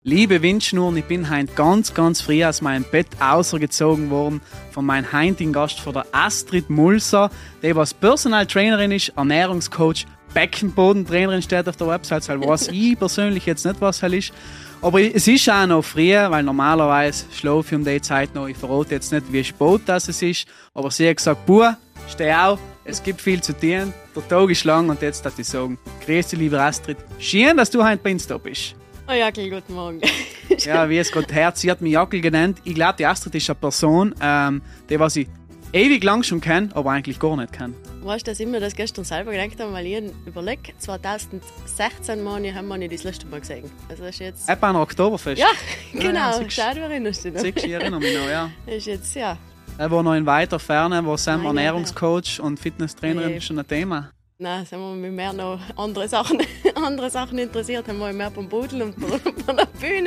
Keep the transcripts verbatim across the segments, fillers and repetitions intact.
Liebe Windschnurren, ich bin heute ganz, ganz früh aus meinem Bett ausgezogen worden von meinem heutigen Gast, von der Astrid Mulser, die was Personal Trainerin ist, Ernährungscoach, Beckenbodentrainerin steht auf der Website, weil weiß ich persönlich jetzt nicht, was es ist. Aber es ist auch noch früh, weil normalerweise schlafe ich um die Zeit noch. Ich verrate jetzt nicht, wie spät das es ist, aber sie hat gesagt, Buh, steh auf, es gibt viel zu tun, der Tag ist lang und jetzt darf ich sagen, grüß dich, liebe Astrid, schön, dass du heute bei uns da bist. Oh Jackel, guten Morgen. Ja, wie es gerade hört, sie hat mich Jackel genannt. Ich glaube, die Astrid ist eine Person, ähm, die was ich ewig lang schon kenne, aber eigentlich gar nicht kenne. Weißt du, dass ich mir das gestern selber gedacht habe, weil ich überlege, zwanzig sechzehn Monate haben wir nicht das letzte Mal gesehen. Also das ist jetzt... Etwa an Oktoberfest. Ja, genau. Ja, Ja, schau, du erinnerst dich noch. Ich erinnere mich noch, ja. Das ist jetzt, ja... Er war noch in weiter Ferne, wo Sam Nein, Ernährungscoach und Fitnesstrainerin Nee. schon ein Thema. Nein, sind wir mit mehr noch andere Sachen, andere Sachen interessiert, haben wir mehr beim Budel und von der Bühne.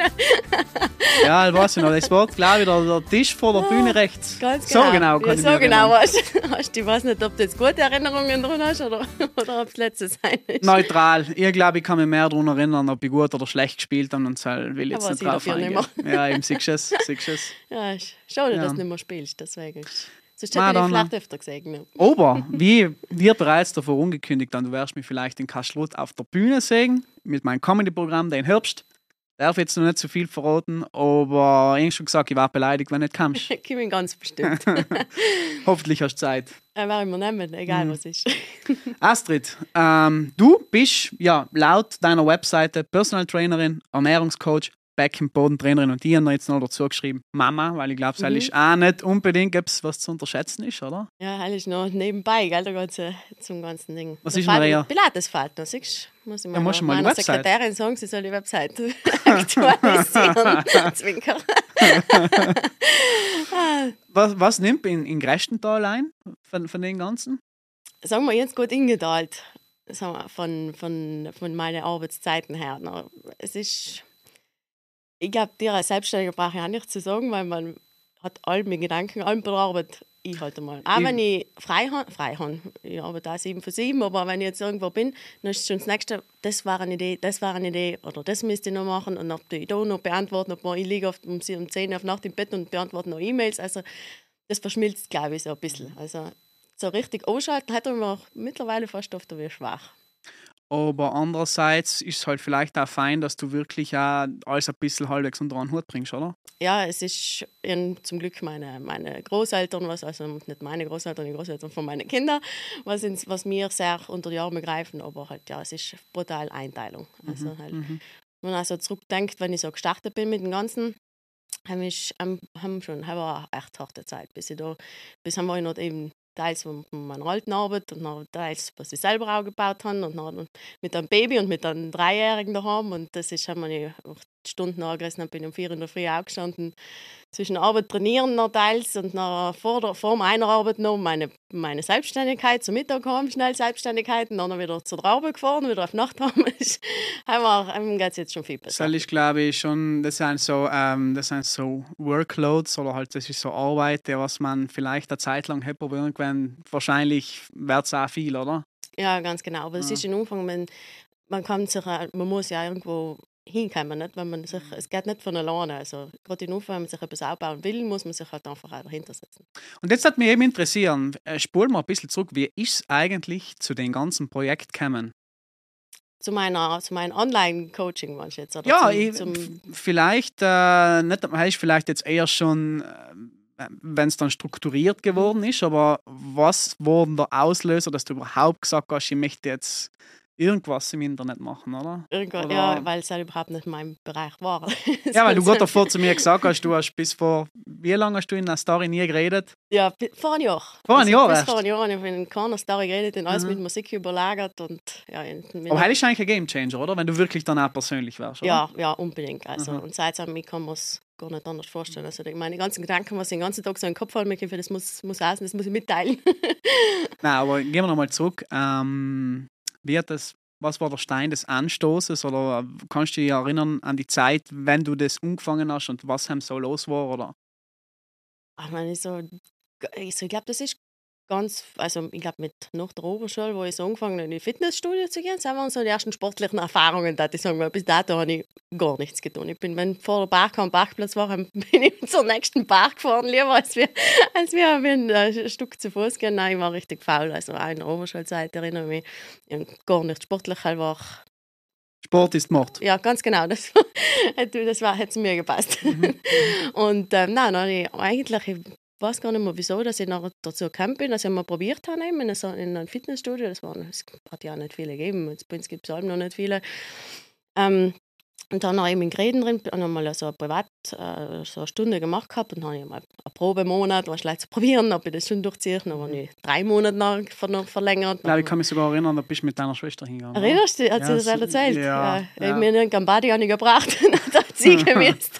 Ja, ich weiß nicht noch. Das war, glaube ich, der, der Tisch vor der Bühne rechts. Ganz genau. So genau kann ja, ich so mich genau erinnern. weißt du. Weißt du, ich weiß nicht, ob du jetzt gute Erinnerungen drin hast oder, oder ob es letztes sein ist. Neutral. Ich glaube, ich kann mich mehr daran erinnern, ob ich gut oder schlecht gespielt habe und so will ich jetzt Aber nicht sie drauf dafür eingehen. nicht Ja, eben, siehst du es. Siehst du es. Ja, ist schade, Ja. dass du nicht mehr spielst, deswegen. Sonst Madonna. hätte ich dich vielleicht öfter gesehen. Ne? Aber, wie wir bereits davor angekündigt haben, du wirst mich vielleicht in Kastrot auf der Bühne sehen, mit meinem Comedy-Programm, den Herbst. Darf jetzt noch nicht zu viel verraten, aber ich habe schon gesagt, ich war beleidigt, wenn du nicht kommst. Ich bin ganz bestimmt. Hoffentlich hast du Zeit. Er war immer nehmen, egal Mhm. was ist. Astrid, ähm, du bist ja laut deiner Webseite Personal Trainerin, Ernährungscoach, Beckenbodentrainerin und die haben jetzt noch dazu geschrieben Mama, weil ich glaube, das Mhm. ist auch nicht unbedingt etwas, was zu unterschätzen ist, oder? Ja, alles noch nebenbei, gell, der ganze, zum ganzen Ding. Was Der ist, Vater- Maria? Pilates fällt noch, siehst du? Muss ich Ja, musst du mal die meiner Website. Sekretärin sagen, sie soll die Website aktualisieren. Zwinker. Was, was nimmt in, in Grestental ein von, von den ganzen? Sagen wir jetzt gut ingeteilt, sagen wir, von, von, von meinen Arbeitszeiten her. Na, es ist, ich glaube, dir als Selbstständiger brauche ich auch nichts zu sagen, weil man hat all meine Gedanken, all bei der Arbeit, ich halt einmal. Auch Ich- wenn ich frei habe, frei habe, ich arbeite auch sieben von sieben, aber wenn ich jetzt irgendwo bin, dann ist schon das Nächste, das war eine Idee, das war eine Idee, oder das müsste ich noch machen und ob ich da noch beantworten, ob man, ich liege oft um sie- um zehn Uhr auf Nacht im Bett und beantworte noch E-Mails, also das verschmilzt, glaube ich, so ein bisschen. Also so richtig ausschalten hat er mir mittlerweile fast oft wie schwach. Aber andererseits ist es halt vielleicht auch fein, dass du wirklich auch alles ein bisschen halbwegs unter einen Hut bringst, oder? Ja, es ist ähm, zum Glück meine, meine Großeltern, was, also nicht meine Großeltern, die Großeltern von meinen Kindern, was, ins, was mir sehr unter die Arme greifen, aber halt, ja, es ist brutal Einteilung. Also halt, Mhm. wenn man also zurückdenkt, wenn ich so gestartet bin mit dem Ganzen, haben ich ähm, haben schon haben wir eine echt harte Zeit, bis ich da, bis haben wir noch eben teils von von meiner alten Arbeit und noch teils, was ich selber auch gebaut habe und noch mit einem Baby und mit einem Dreijährigen daheim und das ist, haben wir auch Stunden angerissen, dann bin ich um vier in der Früh aufgestanden, zwischen Arbeit trainieren noch teils und noch vor, der, vor meiner Arbeit noch meine, meine Selbstständigkeit, zum Mittag haben, schnell Selbstständigkeit und dann wieder zur Arbeit gefahren, wieder auf Nacht haben. Haben geht es jetzt schon viel besser. Das ist, glaube ich, schon, das sind so, ähm, das sind so Workloads oder halt, das ist so Arbeit, die was man vielleicht eine Zeit lang hat, aber irgendwann wahrscheinlich wird es auch viel, oder? Ja, ganz genau. Aber es Ja. ist im Umfang, man, man kann sich, auch- man muss ja irgendwo hinkommen, nicht? Wenn man sich, es geht nicht von alleine. Also gerade im Umfang, wenn man sich etwas aufbauen will, muss man sich halt einfach auch dahinter setzen. Und jetzt hat mich eben interessieren, äh, spul mal ein bisschen zurück, wie ist es eigentlich zu dem ganzen Projekt gekommen? Zu meiner, zu meinem Online-Coaching, meinst du jetzt? Oder Ja, zum, ich, zum, f- vielleicht, äh, nicht, heißt vielleicht jetzt eher schon, äh, wenn es dann strukturiert geworden ist, aber was war denn der Auslöser, dass du überhaupt gesagt hast, ich möchte jetzt irgendwas im Internet machen, oder? irgendwo, oder- ja, weil es halt überhaupt nicht mein Bereich war. Ja, weil du gerade davor zu mir gesagt hast, du hast bis vor, wie lange hast du in der Story nie geredet? Ja, bi- vor einem Jahr. Vor einem Jahr Bis erst? vor einem Jahr habe ich in keiner Story geredet, und alles Mhm. mit Musik überlagert und ja, in, mit Aber heute ist eigentlich ein Gamechanger, oder? Wenn du wirklich dann auch persönlich wärst, oder? ja, ja, unbedingt. Also, Mhm. und seitdem ich kann man es gar nicht anders vorstellen. Also ich meine, die ganzen Gedanken, was ich den ganzen Tag so im Kopf habe, das muss, muss raus, das muss ich mitteilen. Nein, aber gehen wir nochmal zurück. Ähm, wie hat das, was war der Stein des Anstoßes? Oder kannst du dich erinnern an die Zeit, wenn du das angefangen hast und was hem so los war? Oder? Ich meine, so, also ich glaube, das ist ganz, also ich glaube mit nach der Oberschule, wo ich so angefangen habe, in die Fitnessstudio zu gehen, das waren so die ersten sportlichen Erfahrungen, da ich sagen, weil bis dato habe ich gar nichts getan. Ich bin, wenn vor der Park am Parkplatz war, bin ich zur nächsten Park gefahren, lieber als wir, als wir ein Stück zu Fuß gehen. Nein, ich war richtig faul, also auch in der Oberschulzeit erinnere ich mich, ich habe gar nicht sportlich, ich war Sport ist Mord. ja, ganz genau. Das, das war, hätte zu mir gepasst. Mhm. Und ähm, nein, dann ich eigentlich, ich weiß gar nicht mehr, wieso, dass ich nachher dazu gekommen bin, dass ich mal probiert habe, in, so, in einem Fitnessstudio. Das, waren, das hat ja auch nicht viele gegeben. Jetzt bei uns gibt es noch nicht viele. Ähm, und dann habe ich in Gräden drin, habe mal so eine privat äh, so eine Stunde gemacht gehabt und dann habe ich mal einen Probemonat, was gleich zu probieren, ob ich das schon durchziehe. Dann habe ich drei Monate noch, ver noch verlängert. Ich glaube, ich kann mich sogar erinnern, da bist du mit deiner Schwester hingegangen. Erinnerst du dich? Hat ja, sie das so, erzählt? Ja. ja. ja. Mir in Gambadi habe ich gebracht, da hat sie gewusst.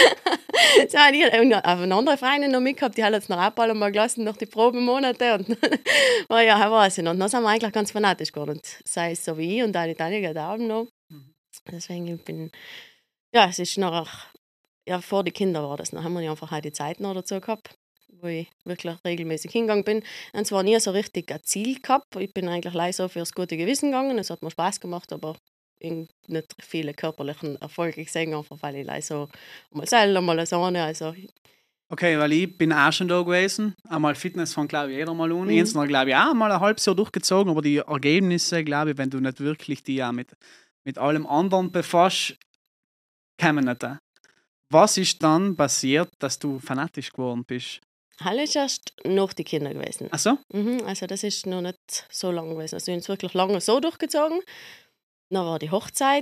So, und eine andere Freundin noch mitgehabt, die hat jetzt noch auch mal gelassen nach den Probemonate. Und war ja, weiß ich noch. Und dann sind wir eigentlich ganz fanatisch geworden. Sei es so wie ich und eine Tanja geht auch noch. Deswegen ich bin ja, es ist noch, ja, vor die Kinder war das. Dann haben wir einfach auch die Zeit noch dazu gehabt, wo ich wirklich regelmäßig hingegangen bin. Und zwar nie so richtig ein Ziel gehabt. Ich bin eigentlich leider so fürs gute Gewissen gegangen. Es hat mir Spaß gemacht, aber nicht viele körperlichen Erfolge gesehen, einfach weil ich leider so mal selber, mal so eine, also okay, weil ich bin auch schon da gewesen. Einmal Fitness von, glaube ich, jeder mal an. Mhm. Jetzt noch, glaube ich, auch mal ein halbes Jahr durchgezogen. Aber die Ergebnisse, glaube ich, wenn du nicht wirklich die auch mit, mit allem anderen befasst, kommen nicht. Was ist dann passiert, dass du fanatisch geworden bist? Halle ist erst nach die Kinder gewesen. Ach so? Mhm, also das ist noch nicht so lange gewesen. Also wir haben es wirklich lange so durchgezogen. Dann war die Hochzeit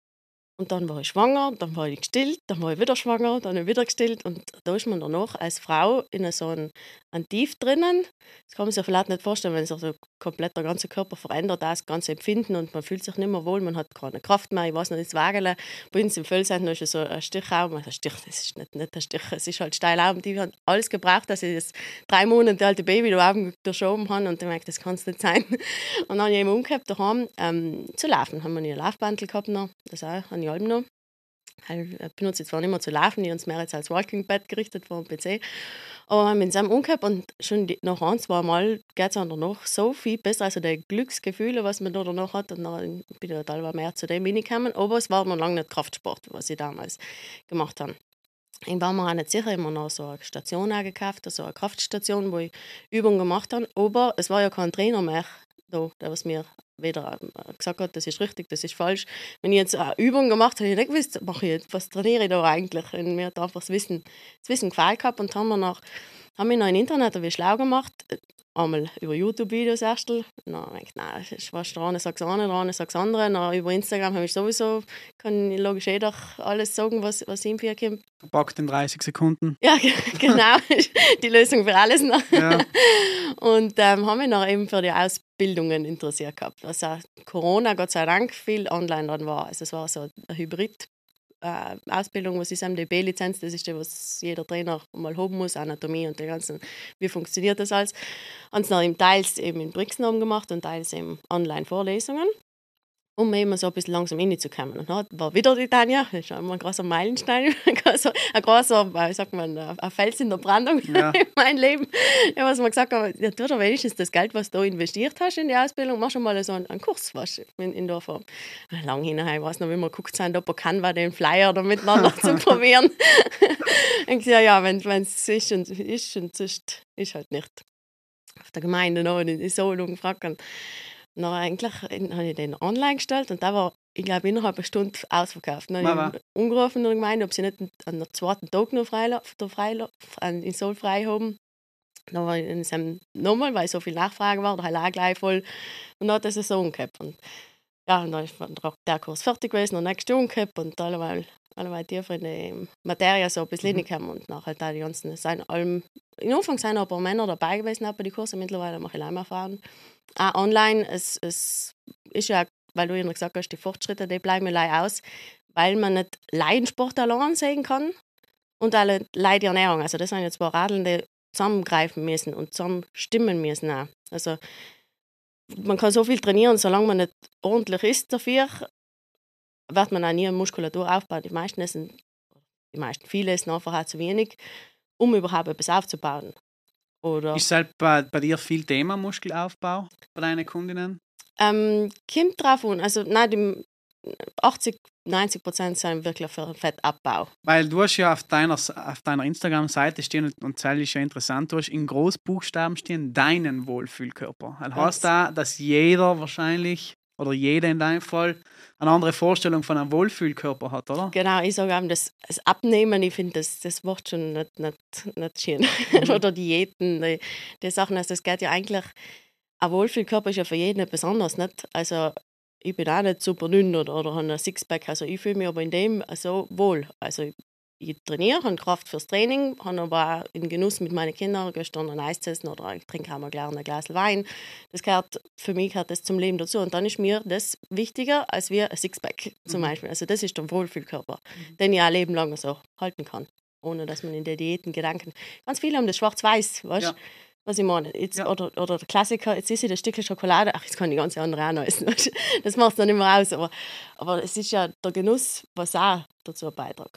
und dann war ich schwanger, dann war ich gestillt, dann war ich wieder schwanger, dann habe ich wieder gestillt und da ist man danach als Frau in so einem ein Tief drinnen. Das kann man sich vielleicht nicht vorstellen, wenn sich so komplett der ganze Körper verändert, das ganze Empfinden und man fühlt sich nicht mehr wohl, man hat keine Kraft mehr, ich weiß nicht, das Wägele. Bei uns im Füllzentrum ist so ein Stichraum, also Stich, das ist nicht, nicht ein Stich, es ist halt Steilraum, die haben alles gebraucht, dass ich das drei Monate alte Baby da oben geschoben habe und ich merke, das kann es nicht sein. Und dann habe ich eben umgekehrt daheim ähm, zu laufen, haben wir nie ein Laufbandel gehabt noch, das auch, habe ich halb noch. Ich benutze jetzt zwar nicht mehr zu laufen, ich habe es mehr jetzt als Walking-Bett gerichtet vor dem P C. Aber wir haben uns umgehabt und schon die, nach ein, zwei Mal geht es danach so viel besser. Also die Glücksgefühle, was man da danach hat, und dann bin ich teilweise mehr zu dem hingekommen. Aber es war noch lange nicht Kraftsport, was ich damals gemacht habe. Ich war mir auch nicht sicher, ich habe mir noch so eine Station auch gekauft, also eine Kraftstation, wo ich Übungen gemacht habe. Aber es war ja kein Trainer mehr da, der was mir wieder gesagt hat, das ist richtig, das ist falsch. Wenn ich jetzt eine Übung gemacht habe, habe ich nicht gewusst, mache ich jetzt, was trainiere ich da eigentlich? Und mir hat einfach das Wissen, das Wissen gefallen gehabt und haben wir noch, haben wir noch im Internet wie schlau gemacht, einmal über YouTube-Videos erst. Dann habe ich gedacht, nein, das ist was der eine sagt das eine, der andere sagt das andere. Dann über Instagram habe ich sowieso, kann ich logisch jeder alles sagen, was, was ihm vorkommt. Packt in dreißig Sekunden. Ja, genau, die Lösung für alles noch. Ja. Und ähm, haben mich noch eben für die Ausbildungen interessiert gehabt. Also Corona, Gott sei Dank, viel online dann war. Also es war so eine Hybrid- äh, Ausbildung, was ist M D B-Lizenz, das ist das, was jeder Trainer mal haben muss, Anatomie und die ganzen, wie funktioniert das alles. Und es noch im teils eben in Brixen gemacht und teils eben Online-Vorlesungen, um eben so ein bisschen langsam reinzukommen. Und dann war wieder die Tanja, das ist immer ein großer Meilenstein, ein großer, ein großer, wie sagt man, ein Fels in der Brandung Ja. in meinem Leben. Ja, was man gesagt hat, ja, tu doch wenigstens das Geld, was du investiert hast in die Ausbildung, mach schon mal so einen, einen Kurs was in, in der Form. Lang hinterher, ich weiß noch, wie wir geguckt haben, ob er kann, war den Flyer da miteinander zu probieren. Und ich gesagt, ja, wenn es ist und ist und ist, ist halt nicht. Auf der Gemeinde noch in die Solung gefragt. Dann eigentlich habe ich den online gestellt und da war, ich glaube, innerhalb einer Stunde ausverkauft. Dann habe ich angerufen in der Gemeinde, ob sie nicht an der zweiten Tag noch frei, frei, in Sol frei haben. Dann war ich in seinem nochmal, weil so viel Nachfrage war, der auch gleich voll. Und dann hat das so umgekehrt. Und ja, und dann ist der Kurs fertig gewesen, der nächste umgekehrt und alleweil, alleweil tiefer in die Materie so ein bisschen reingekommen. Und nachher halt da die ganzen, sind allem, in Anfang sind ein paar Männer dabei gewesen bei den Kursen, mittlerweile mache ich allein erfahren. Auch online, es, es ist ja, weil du ja gesagt hast, die Fortschritte, die bleiben mir aus, weil man nicht Leidensport allein sehen kann und alle Leid die Ernährung. Also das sind jetzt zwei Radeln, die zusammengreifen müssen und zusammen stimmen müssen auch. Also man kann so viel trainieren, solange man nicht ordentlich isst dafür, wird man auch nie eine Muskulatur aufbauen. Die meisten essen, die meisten, viele essen einfach auch zu wenig, um überhaupt etwas aufzubauen. Oder Ist halt bei, bei dir viel Thema Muskelaufbau bei deinen Kundinnen? ähm, kommt drauf an. Also nein, die achtzig, neunzig Prozent sind wirklich für Fettabbau. Weil du hast ja auf deiner, auf deiner Instagram-Seite stehen, und das ist ja interessant, du hast in Großbuchstaben stehen, deinen Wohlfühlkörper. Das heißt da, dass jeder wahrscheinlich, oder jeder in deinem Fall, eine andere Vorstellung von einem Wohlfühlkörper hat, oder? Genau, ich sage auch, das, das Abnehmen, ich finde, das, das macht schon nicht, nicht, nicht schön. Mhm. Oder Diäten, die, die Sachen, also das geht ja eigentlich, ein Wohlfühlkörper ist ja für jeden besonders, nicht? Also ich bin auch nicht super dünn oder, oder habe einen Sixpack, also ich fühle mich aber in dem so wohl. Also ich, ich trainiere, habe Kraft fürs Training, habe aber auch in Genuss mit meinen Kindern gestern ein Eis gegessen oder ich trinke auch mal gerne ein Glas Wein. Das gehört, für mich gehört das zum Leben dazu. Und dann ist mir das wichtiger als wie ein Sixpack zum Mhm. Beispiel. Also das ist der Wohlfühlkörper, mhm. den ich auch ein Leben lang so halten kann, ohne dass man in der Diäten Gedanken... Ganz viele haben das schwarz-weiß, weißt du? Ja. Was ich meine. Jetzt, Ja. oder, oder der Klassiker, jetzt ist ich das Stückchen Schokolade, ach, jetzt kann ich ganz andere auch noch essen. weißt du? Das macht es dann nicht mehr aus. Aber, aber es ist ja der Genuss, was auch dazu beiträgt.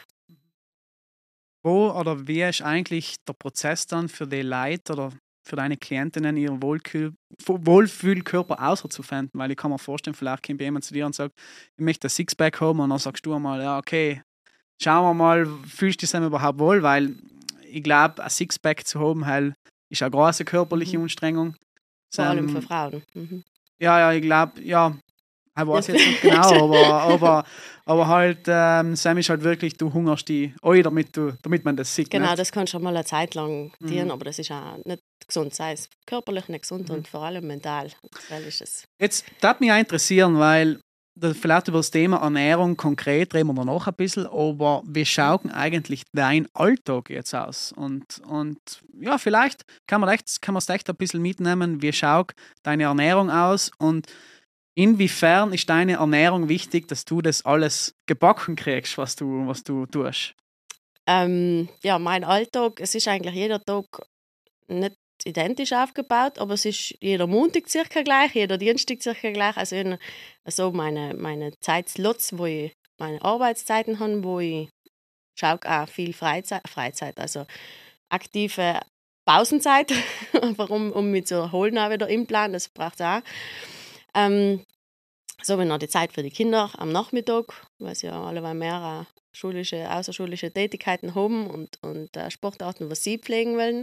Wo oder wie ist eigentlich der Prozess dann für die Leute oder für deine Klientinnen, ihren Wohlkühl, Wohlfühlkörper auszufinden? Weil ich kann mir vorstellen, vielleicht kommt jemand zu dir und sagt, ich möchte ein Sixpack haben, und dann sagst du einmal, ja, okay, schauen wir mal, fühlst du dich überhaupt wohl? Weil ich glaube, ein Sixpack zu haben, halt, ist eine große körperliche Mhm. Anstrengung. Vor allem für Ähm, Frauen. Mhm. Ja, ja, ich glaube, ja, ich weiß jetzt nicht genau, aber, aber, aber halt, ähm, Sam ist halt wirklich, du hungerst die Ei, damit, du, damit man das sieht. Genau, Nicht? das kann schon mal eine Zeit lang Mhm. dienen, aber das ist auch nicht gesund, sei es körperlich nicht gesund Mhm. und vor allem mental. Weil ist es. Jetzt darf mich auch interessieren, weil da vielleicht über das Thema Ernährung konkret reden wir noch noch ein bisschen, aber wie schaut denn eigentlich dein Alltag jetzt aus? Und, und ja, vielleicht kann man echt, kann man es echt ein bisschen mitnehmen, wie schaut deine Ernährung aus und inwiefern ist deine Ernährung wichtig, dass du das alles gebacken kriegst, was du, was du tust? Ähm, ja, mein Alltag, es ist eigentlich jeder Tag nicht identisch aufgebaut, aber es ist jeder Montag circa gleich, jeder Dienstag circa gleich. Also, ich, also meine, meine Zeitslots, wo ich meine Arbeitszeiten habe, wo ich schaue auch viel Freizeit, Freizeit also aktive Pausenzeit, einfach um, um mich zu erholen auch wieder im Plan, das braucht es auch. Ähm, so habe ich noch die Zeit für die Kinder am Nachmittag, weil sie ja alle mehr schulische, außerschulische Tätigkeiten haben und, und äh, Sportarten, was sie pflegen wollen.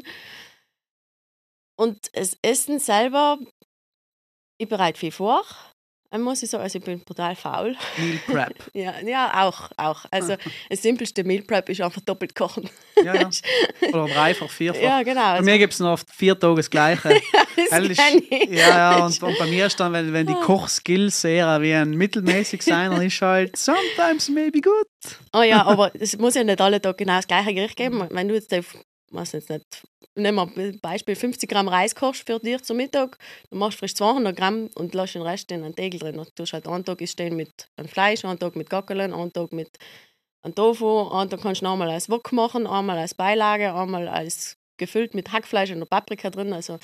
Und das Essen selber, ich bereite viel vor, muss ich sagen. Also ich bin brutal faul. Meal Prep. ja, ja, auch. auch. Also das simpelste Meal Prep ist einfach doppelt kochen. Ja, ja. Oder dreifach, vierfach. Ja, genau. Bei Also, mir gibt es noch oft vier Tage das Gleiche. das Weil ich, kenn ich. ja, ja, und, und bei mir ist dann, wenn, wenn die Kochskills eher wie ein mittelmäßig sein, dann ist halt sometimes maybe good. Oh ja, aber es muss ja nicht alle Tage genau das gleiche Gericht geben. Wenn du jetzt, auf, weiß jetzt nicht, nehmen wir ein Beispiel, fünfzig Gramm Reis kochst für dich zum Mittag, dann machst du frisch zweihundert Gramm und lässt den Rest in einen Tegel drin. Du tust halt einen Tag ist stehen mit einem Fleisch, einen Tag mit Gackeln, einen Tag mit einem Tofu, einen Tag kannst du einmal als Wok machen, einmal als Beilage, einmal als gefüllt mit Hackfleisch und Paprika drin. Also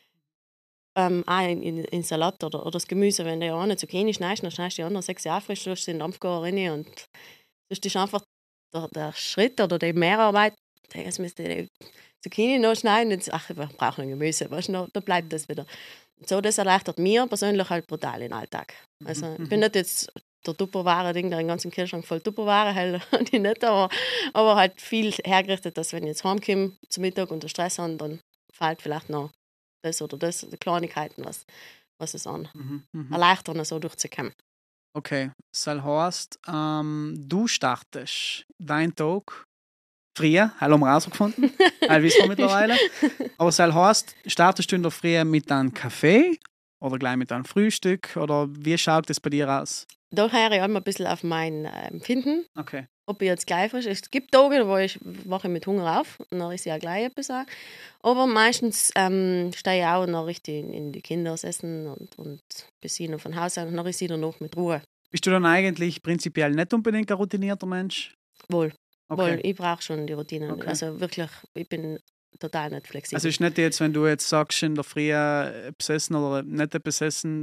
ähm, auch in, in, in Salat oder, oder das Gemüse, wenn du ja eine Zucchini schneidest, dann schneidest du die anderen sechs Jahre frisch, tust du in den Dampfgarer rein und das ist einfach der, der Schritt oder die Mehrarbeit. Jetzt müsste ich die Zucchini noch schneiden. Jetzt, ach, ich brauche noch Gemüse. Weißt du, da bleibt das wieder. So, das erleichtert mir persönlich halt brutal den Alltag. Also, Mhm. ich bin nicht jetzt der Tupperware-Ding, der den ganzen Kühlschrank voll Tupperware hält, ich nicht, aber, aber halt viel hergerichtet, dass wenn ich jetzt heimkomme zum Mittag und den Stress habe, dann fällt vielleicht noch das oder das, die Kleinigkeiten, was, was es an Mhm. Mhm. erleichtern, so durchzukommen. Okay, das heißt, ähm, du startest deinen Tag früh, haben wir herausgefunden, das wissen wir mittlerweile. Aber das heißt, startest du in der Früh mit einem Kaffee oder gleich mit einem Frühstück oder wie schaut das bei dir aus? Da höre ich immer ein bisschen auf mein äh, Empfinden, Okay. ob ich jetzt gleich frisch. Es gibt Tage, wo ich wache mit Hunger auf und dann ist ja gleich etwas auch. Aber meistens ähm, stehe ich auch noch richtig in, in die Kinder essen und, und bis sie noch von Haus aus und dann ist sie dann noch mit Ruhe. Bist du dann eigentlich prinzipiell nicht unbedingt ein routinierter Mensch? Wohl, Okay. wohl, ich brauche schon die Routine. Okay. Also wirklich, ich bin total nicht flexibel. Also ist nicht jetzt, wenn du jetzt sagst, in der Früh äh, besessen oder nicht besessen,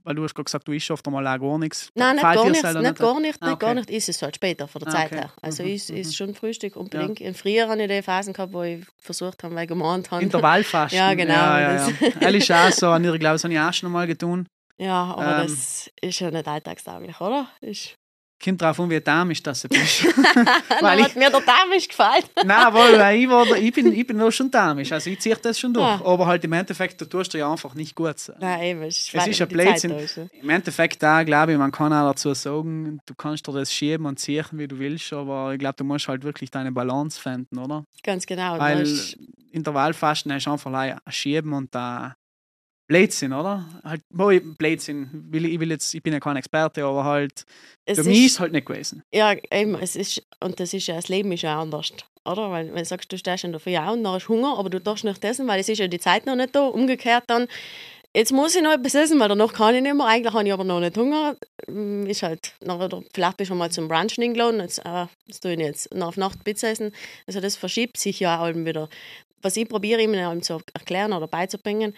weil du hast gerade gesagt, du isst oft einmal auch gar nichts. Nein, nicht Fällt gar dir's nicht, selber nicht gar nicht, Ah, nicht okay. gar nicht. Ist es halt später, von der Ah, Zeit okay. her. Also Mhm, ist, mhm. ist schon Frühstück unbedingt. Ja. Früher habe ich die Phasen gehabt, wo ich versucht habe, weil ich gemahnt habe. Intervallfasten. Ja, genau. Ja, ja, das- ja. Ehrlich ist auch so, ich glaube, das habe ich auch schon mal getan. Ja, aber Ähm. das ist ja nicht alltagstauglich, oder? Ist... Kommt drauf an, wie dämlich das du bist. Weil Weil hat mir der dämlich gefallen. Nein, weil ich, war, ich, bin, ich bin noch schon dämlich, also ich ziehe das schon durch. Ja. Aber halt im Endeffekt, du tust dir ja einfach nicht gut. Nein, eben. Es Es ist ein Blödsinn. Im Endeffekt da glaube ich, man kann auch dazu sagen, du kannst dir das schieben und ziehen, wie du willst, aber ich glaube, du musst halt wirklich deine Balance finden, oder? Ganz genau. Weil Ist... Intervallfasten hast du einfach ein Schieben und da Blödsinn, oder? Halt, oh, Blödsinn. Will, ich, will jetzt, ich bin ja kein Experte, aber halt, es für mich ist es halt nicht gewesen. Ja, eben, es ist, und das ist ja, das Leben ist ja anders, oder? Weil, wenn du sagst, du stehst in der Früh auf und dann hast du Hunger, aber du darfst nicht essen, weil es ist ja die Zeit noch nicht da. Umgekehrt dann, jetzt muss ich noch etwas essen, weil danach kann ich nicht mehr. Eigentlich habe ich aber noch nicht Hunger. Ist halt, nachher, vielleicht bist du mal zum Brunchen eingeladen, jetzt, äh, das tue ich jetzt, nach Nacht Pizza essen. Also das verschiebt sich ja auch wieder. Was ich probiere, ihm zu erklären oder beizubringen,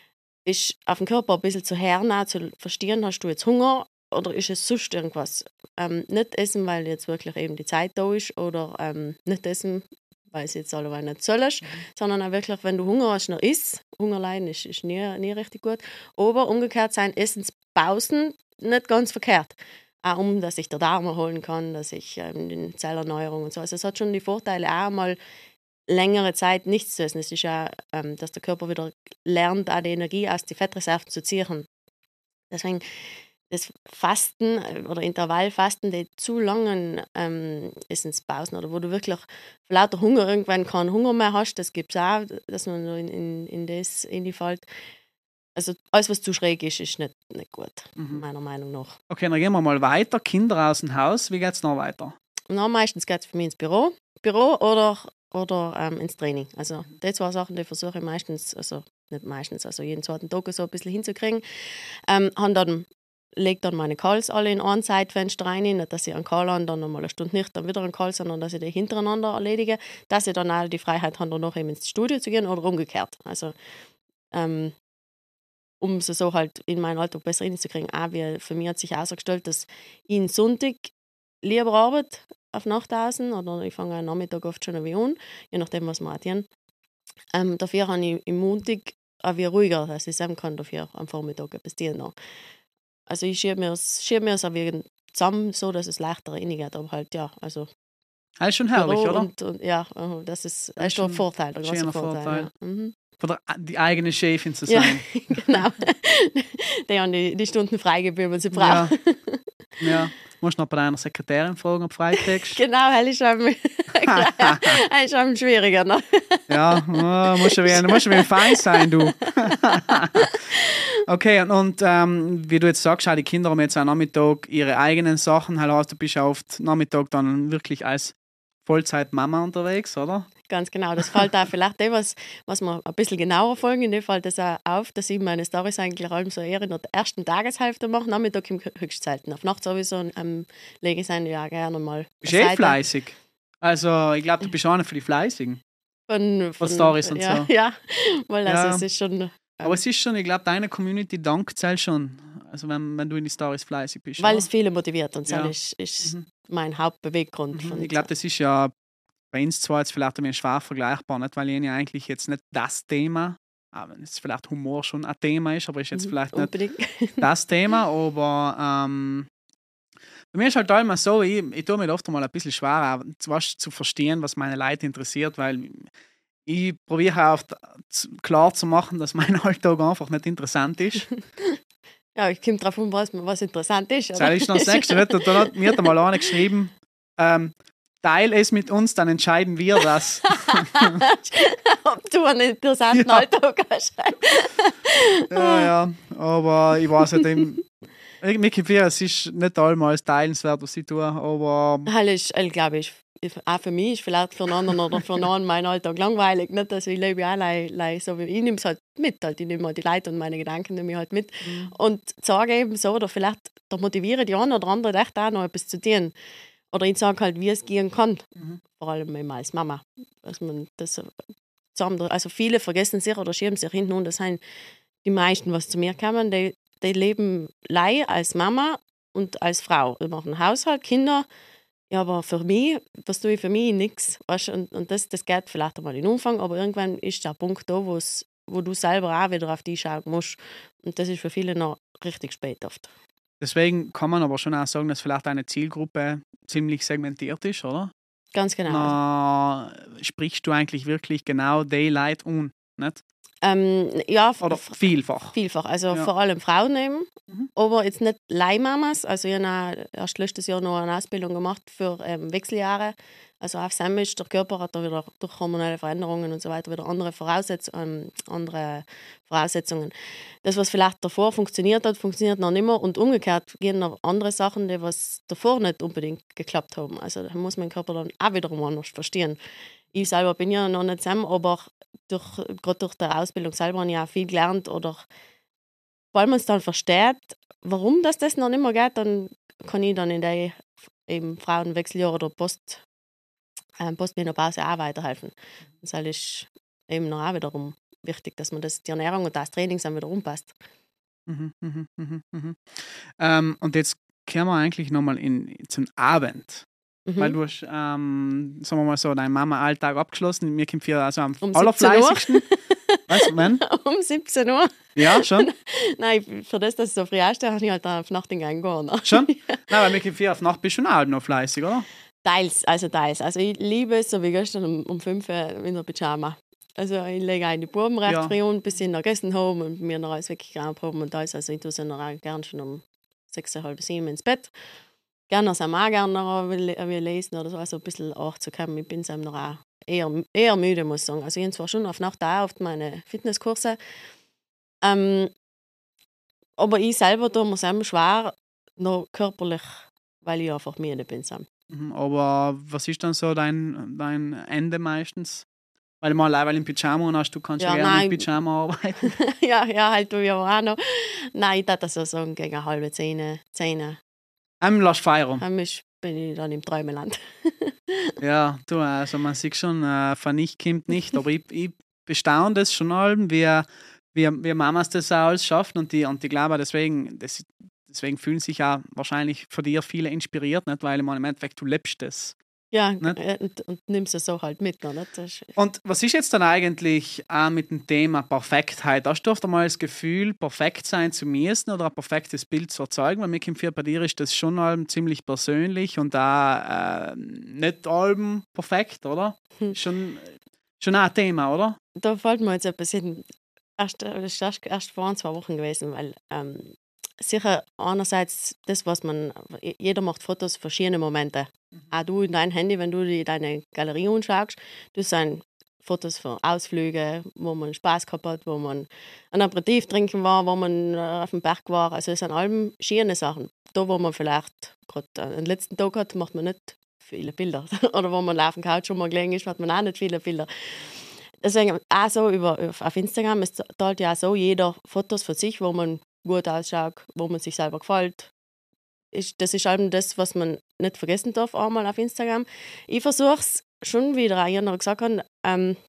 ist auf den Körper ein bisschen zu hören, zu verstehen, hast du jetzt Hunger oder ist es sonst irgendwas? Ähm, nicht essen, weil jetzt wirklich eben die Zeit da ist oder ähm, nicht essen, weil es jetzt alle nicht sollst, mhm. sondern auch wirklich, wenn du Hunger hast, noch isst. Hunger leiden ist, ist nie, nie richtig gut. Aber umgekehrt sein Essenspausen nicht ganz verkehrt. Auch um, dass ich der Darm erholen kann, dass ich ähm, die Zellerneuerung und so. Also es hat schon die Vorteile, auch mal längere Zeit nichts zu essen. Es ist ja, ähm, dass der Körper wieder lernt, auch die Energie aus den Fettreserven zu ziehen. Deswegen das Fasten oder Intervallfasten, die zu langen ähm, Essenspausen oder wo du wirklich vor lauter Hunger irgendwann keinen Hunger mehr hast, das gibt es auch, dass man in, in, in das in die fällt. Also alles, was zu schräg ist, ist nicht, nicht gut, mhm. meiner Meinung nach. Okay, dann gehen wir mal weiter. Kinder aus dem Haus, wie geht es noch weiter? Na, meistens geht es für mich ins Büro, Büro oder, oder ähm, ins Training. Also die zwei Sachen, die versuche ich meistens, also nicht meistens, also jeden zweiten Tag so ein bisschen hinzukriegen. Ähm, haben dann lege dann meine Calls alle in ein Zeitfenster rein, nicht, dass ich einen Call an, dann nochmal eine Stunde nicht, dann wieder einen Call, sondern dass ich die hintereinander erledige, dass ich dann auch die Freiheit habe, danach eben ins Studio zu gehen oder umgekehrt. Also, ähm, um es so halt in meinen Alltag besser hinzukriegen. Auch wie für mich hat sich herausgestellt, dass ich am Sonntag lieber arbeite auf Nacht außen oder ich fange am Nachmittag oft schon wie an, je nachdem, was wir tun. Ähm, dafür habe ich im Montag auch wie ruhiger, dass ich sagen kann, dafür am Vormittag etwas tun. Also ich schiebe mir es schieb auch wieder zusammen, so dass es leichter reingeht. Aber halt, ja, also... Das ist schon herrlich, Büro oder? Und, und, ja, das ist, das ist schon ein Vorteil, ein großer Vorteil. Vorteil. Ja. Mhm. Von der, die eigene Chefin zu sein. Ja, genau. Die haben die, die Stunden freigegeben, wenn sie brauchen. Ja. ja. Du musst noch bei deiner Sekretärin fragen, ob Freitext. Genau, das ist schon, das ist schon schwieriger. Ne? Ja, oh, musst du wie ein, ein Fein sein, du. Okay, und, und ähm, wie du jetzt sagst, die Kinder haben jetzt am Nachmittag ihre eigenen Sachen. Also du bist ja oft Nachmittag dann wirklich als Vollzeit-Mama unterwegs, oder? Ganz genau, das fällt auch vielleicht dem, was, was wir ein bisschen genauer folgen, in dem fällt das auch auf, dass ich meine Storys eigentlich allem so eher in der ersten Tageshälfte mache, Nachmittag im höchst selten. Auf Nacht sowieso ähm, lege ich es ja gerne mal. Bist du eh fleißig? Also ich glaube, du bist einer für die Fleißigen. Von, von Storys und ja, so. Ja, weil also ja. es ist schon... Ähm, Aber es ist schon, ich glaube, deine Community dankt es schon, also wenn, wenn du in die Storys fleißig bist. Weil oder? es viele motiviert und ja. das ist, ist mhm. mein Hauptbeweggrund. Mhm. Von ich glaube, das ist ja bei uns zwar jetzt vielleicht ein bisschen schwer vergleichbar, nicht? Weil ich ja eigentlich jetzt nicht das Thema, auch wenn es vielleicht Humor schon ein Thema ist, aber ist jetzt vielleicht mhm. nicht das Thema, aber ähm, bei mir ist halt immer so, ich, ich tue mir oft mal ein bisschen schwer, was zu verstehen, was meine Leute interessiert, weil ich probiere auch klar zu machen, dass mein Alltag einfach nicht interessant ist. Ja, ich komme darauf an, was, was interessant ist. Das ist noch das Nächste. Da hat mir mal einer geschrieben, ähm, teil es mit uns, dann entscheiden wir das. Ob du einen interessanten ja. Alltag hast. ja, ja, aber ich weiß nicht, mir gefällt es ist nicht allemal teilenswert, was ich tue, aber... Halt ist, glaube ich, auch für mich ist vielleicht für einen anderen oder für einen anderen mein Alltag langweilig. Nicht, dass ich lebe auch leih, leih, so wie ich nehme es halt mit. Halt. Ich nehme halt die Leute und meine Gedanken nehme ich halt mit. Mhm. Und sage eben so, oder vielleicht da motiviere die einen oder andere echt auch noch etwas zu tun. Oder ich sage halt, wie es gehen kann. Mhm. Vor allem eben als Mama. Dass man das zusammen, also viele vergessen sich oder schieben sich hinten und das sind die meisten, was zu mir kommen, die die leben lei als Mama und als Frau. Die machen Haushalt, Kinder. Ja, aber für mich, was tue ich für mich? Nichts. Und, und das, das geht vielleicht einmal in den Umfang, aber irgendwann ist der Punkt da, wo's, wo du selber auch wieder auf dich schauen musst. Und das ist für viele noch richtig spät oft. Deswegen kann man aber schon auch sagen, dass vielleicht eine Zielgruppe ziemlich segmentiert ist, oder? Ganz genau. Na, sprichst du eigentlich wirklich genau die Leute an, nicht? Ähm, ja, Oder f- vielfach? Vielfach. Also Ja. vor allem Frauen eben. Mhm. Aber jetzt nicht Leihmamas. Also ich habe erst letztes Jahr noch eine Ausbildung gemacht für ähm, Wechseljahre. Also auf einmal ist der Körper hat da wieder durch hormonelle Veränderungen und so weiter wieder andere, Voraussetz ähm, andere Voraussetzungen. Das, was vielleicht davor funktioniert hat, funktioniert noch nicht mehr. Und umgekehrt gehen noch andere Sachen, die was davor nicht unbedingt geklappt haben. Also da muss mein Körper dann auch wiederum anders verstehen. Ich selber bin ja noch nicht zusammen, aber durch, gerade durch die Ausbildung selber habe ich auch viel gelernt. Oder weil man es dann versteht, warum das, das noch nicht mehr geht, dann kann ich dann in der eben Frauenwechseljahr oder Post, ähm, Postmenopause auch weiterhelfen. Das ist eben noch auch wiederum wichtig, dass man das, die Ernährung und das Training dann wieder umpasst. Mhm, mhm, mhm, mhm. Ähm, und jetzt kehren wir eigentlich nochmal in, zum Abend. Mhm. Weil du hast, ähm, sagen wir mal so, deinen Mama-Alltag abgeschlossen. Mir kommt hier also am Um allerfleißigsten. Was, wenn? um siebzehn Uhr. Ja, schon? Nein, für das, dass ich so früh ausstehe, habe ich halt auf Nacht gehen. Schon? Nein, weil mir kommt hier auf Nacht bist du schon auch noch fleißig, oder? Teils, also teils. Also ich liebe es, so wie gestern um, um fünf Uhr in der Pyjama. Also ich lege auch die Buben recht Ja. früh und bis sie noch gegessen haben und mir noch alles wirklich haben und alles. Also ich tue sie noch auch gerne schon um sechs, halb sieben ins Bett. Gerne auch mal gerne noch wie lesen oder so, also ein bisschen auch zu kommen. Ich bin es noch auch eher, eher müde, muss ich sagen. Also ich bin zwar schon auf Nacht auch auf meine Fitnesskurse, ähm, aber ich selber tue mir es schwer, noch körperlich, weil ich einfach müde bin. Mhm, aber was ist dann so dein, dein Ende meistens? Weil du mal allein im Pyjama hast, du kannst ja, Ja, gerne nein. im Pyjama arbeiten. ja, ja, halt tue ich aber auch noch. Nein, ich würde so sagen, gegen halbe zehn, zehn. Ähm, lass feiern. Heim bin ich dann im Träumeland. Ja, du, also man sieht schon, äh, von nicht kommt nicht, aber ich, ich bestaune das schon allem, wie, wie, wie Mamas das auch alles schaffen und die, und ich glaube deswegen, das, deswegen fühlen sich auch wahrscheinlich von dir viele inspiriert, nicht? Weil man im Endeffekt, du lebst das. Ja, Nicht? und, und nimmst es so halt mit. Noch, nicht? Das ist Und was ist jetzt dann eigentlich auch mit dem Thema Perfektheit? Hast du oft einmal das Gefühl, perfekt sein zu müssen oder ein perfektes Bild zu erzeugen? Weil mir kommt vor, bei dir ist das schon allem ziemlich persönlich und auch äh, nicht allem perfekt, oder? Hm. Schon, schon auch ein Thema, oder? Da fällt mir jetzt etwas hin. Erst, das ist erst, erst vor zwei Wochen gewesen, weil ähm, sicher einerseits das, was man, jeder macht Fotos, verschiedene Momente. Mhm. Auch du in dein Handy, wenn du die, deine Galerie anschaust, das sind Fotos von Ausflügen, wo man Spaß gehabt hat, wo man ein Aperitif trinken war, wo man auf dem Berg war. Also es sind allem schöne Sachen. Da, wo man vielleicht gerade einen letzten Tag hat, macht man nicht viele Bilder. Oder wo man auf dem Couch schon mal gelegen ist, macht man auch nicht viele Bilder. Deswegen auch so über, auf Instagram, es teilt ja auch so jeder Fotos von sich, wo man gut ausschaut, wo man sich selber gefällt. Ist, das ist eben das, was man nicht vergessen darf, einmal auf Instagram. Ich versuche es schon wieder, auch jemand gesagt hat, ähm,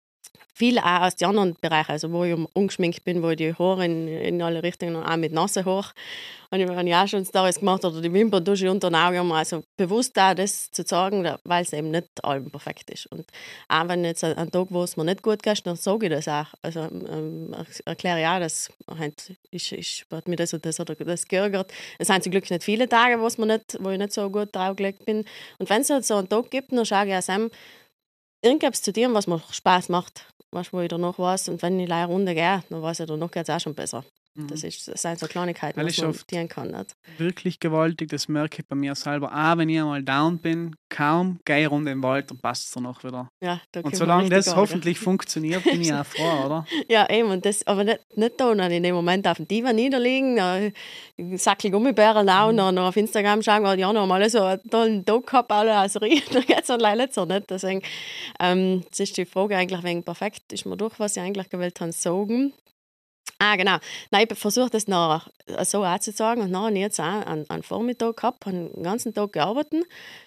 viel auch aus den anderen Bereichen, also wo ich ungeschminkt bin, wo ich die Haare in, in alle Richtungen, auch mit nassen Haaren, und ich habe auch schon Stories gemacht, oder die Wimpern dusche unter den Augen, also bewusst auch das zu sagen, weil es eben nicht allem perfekt ist. Und auch wenn jetzt ein Tag, wo es mir nicht gut geht, dann sage ich das auch. Also ähm, erkläre ich auch, dass ich, ich, hat mir das und das oder das geärgert. Es sind zum Glück nicht viele Tage, wo, es mir nicht, wo ich nicht so gut draufgelegt bin. Und wenn es halt so einen Tag gibt, dann schaue ich auch Sam, irgendwas zu dir, was mir Spaß macht, was wo ich danach weiß. Und wenn ich eine Runde gehe, dann weiß ich, danach geht es auch schon besser. Mhm. Das, ist, das sind so Kleinigkeiten, Weil was man dienen kann. Nicht? Wirklich gewaltig, das merke ich bei mir selber. Auch wenn ich einmal down bin, kaum gehe ich runter im Wald und passt es danach wieder. Ja, da und solange das an, hoffentlich ja. funktioniert, bin ich auch froh, oder? Ja, eben. Und das, aber nicht, nicht da, in dem Moment auf dem Divan niederliegen, einen Sackel Gummibären auch, mhm. noch, noch auf Instagram schauen, weil ja noch mal so einen tollen Tag gehabt, alle also riechen, dann geht es dann leider nicht so. Nicht? Deswegen, ähm, das ist die Frage eigentlich wegen perfekt, ist mir durch, was ich eigentlich gewählt habe, sagen. Ah, genau. Nein, ich versuche das noch so auch zu sagen. Und dann habe ich jetzt auch einen, einen Vormittag gehabt, habe den ganzen Tag gearbeitet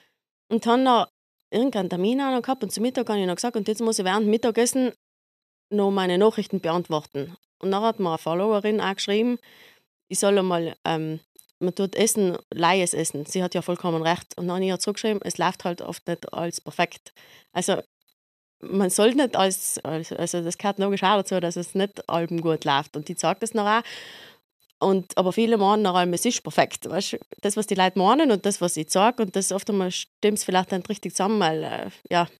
und habe noch irgendeinen Termin auch noch gehabt. Und zum Mittag habe ich noch gesagt, und jetzt muss ich während dem Mittagessen noch meine Nachrichten beantworten. Und dann hat mir eine Followerin auch geschrieben, ich soll einmal, ähm, man tut Essen, leihes Essen. Sie hat ja vollkommen recht. Und dann habe ich ihr zurückgeschrieben, es läuft halt oft nicht alles perfekt. Also man soll nicht als, als also das gehört logisch auch dazu, dass es nicht allem gut läuft. Und die sagt das noch auch. Und, aber viele meinen nach allem, es ist perfekt. Weißt? Das, was die Leute meinen und das, was ich sage, und das oft einmal stimmt es vielleicht nicht richtig zusammen, weil, äh, ja,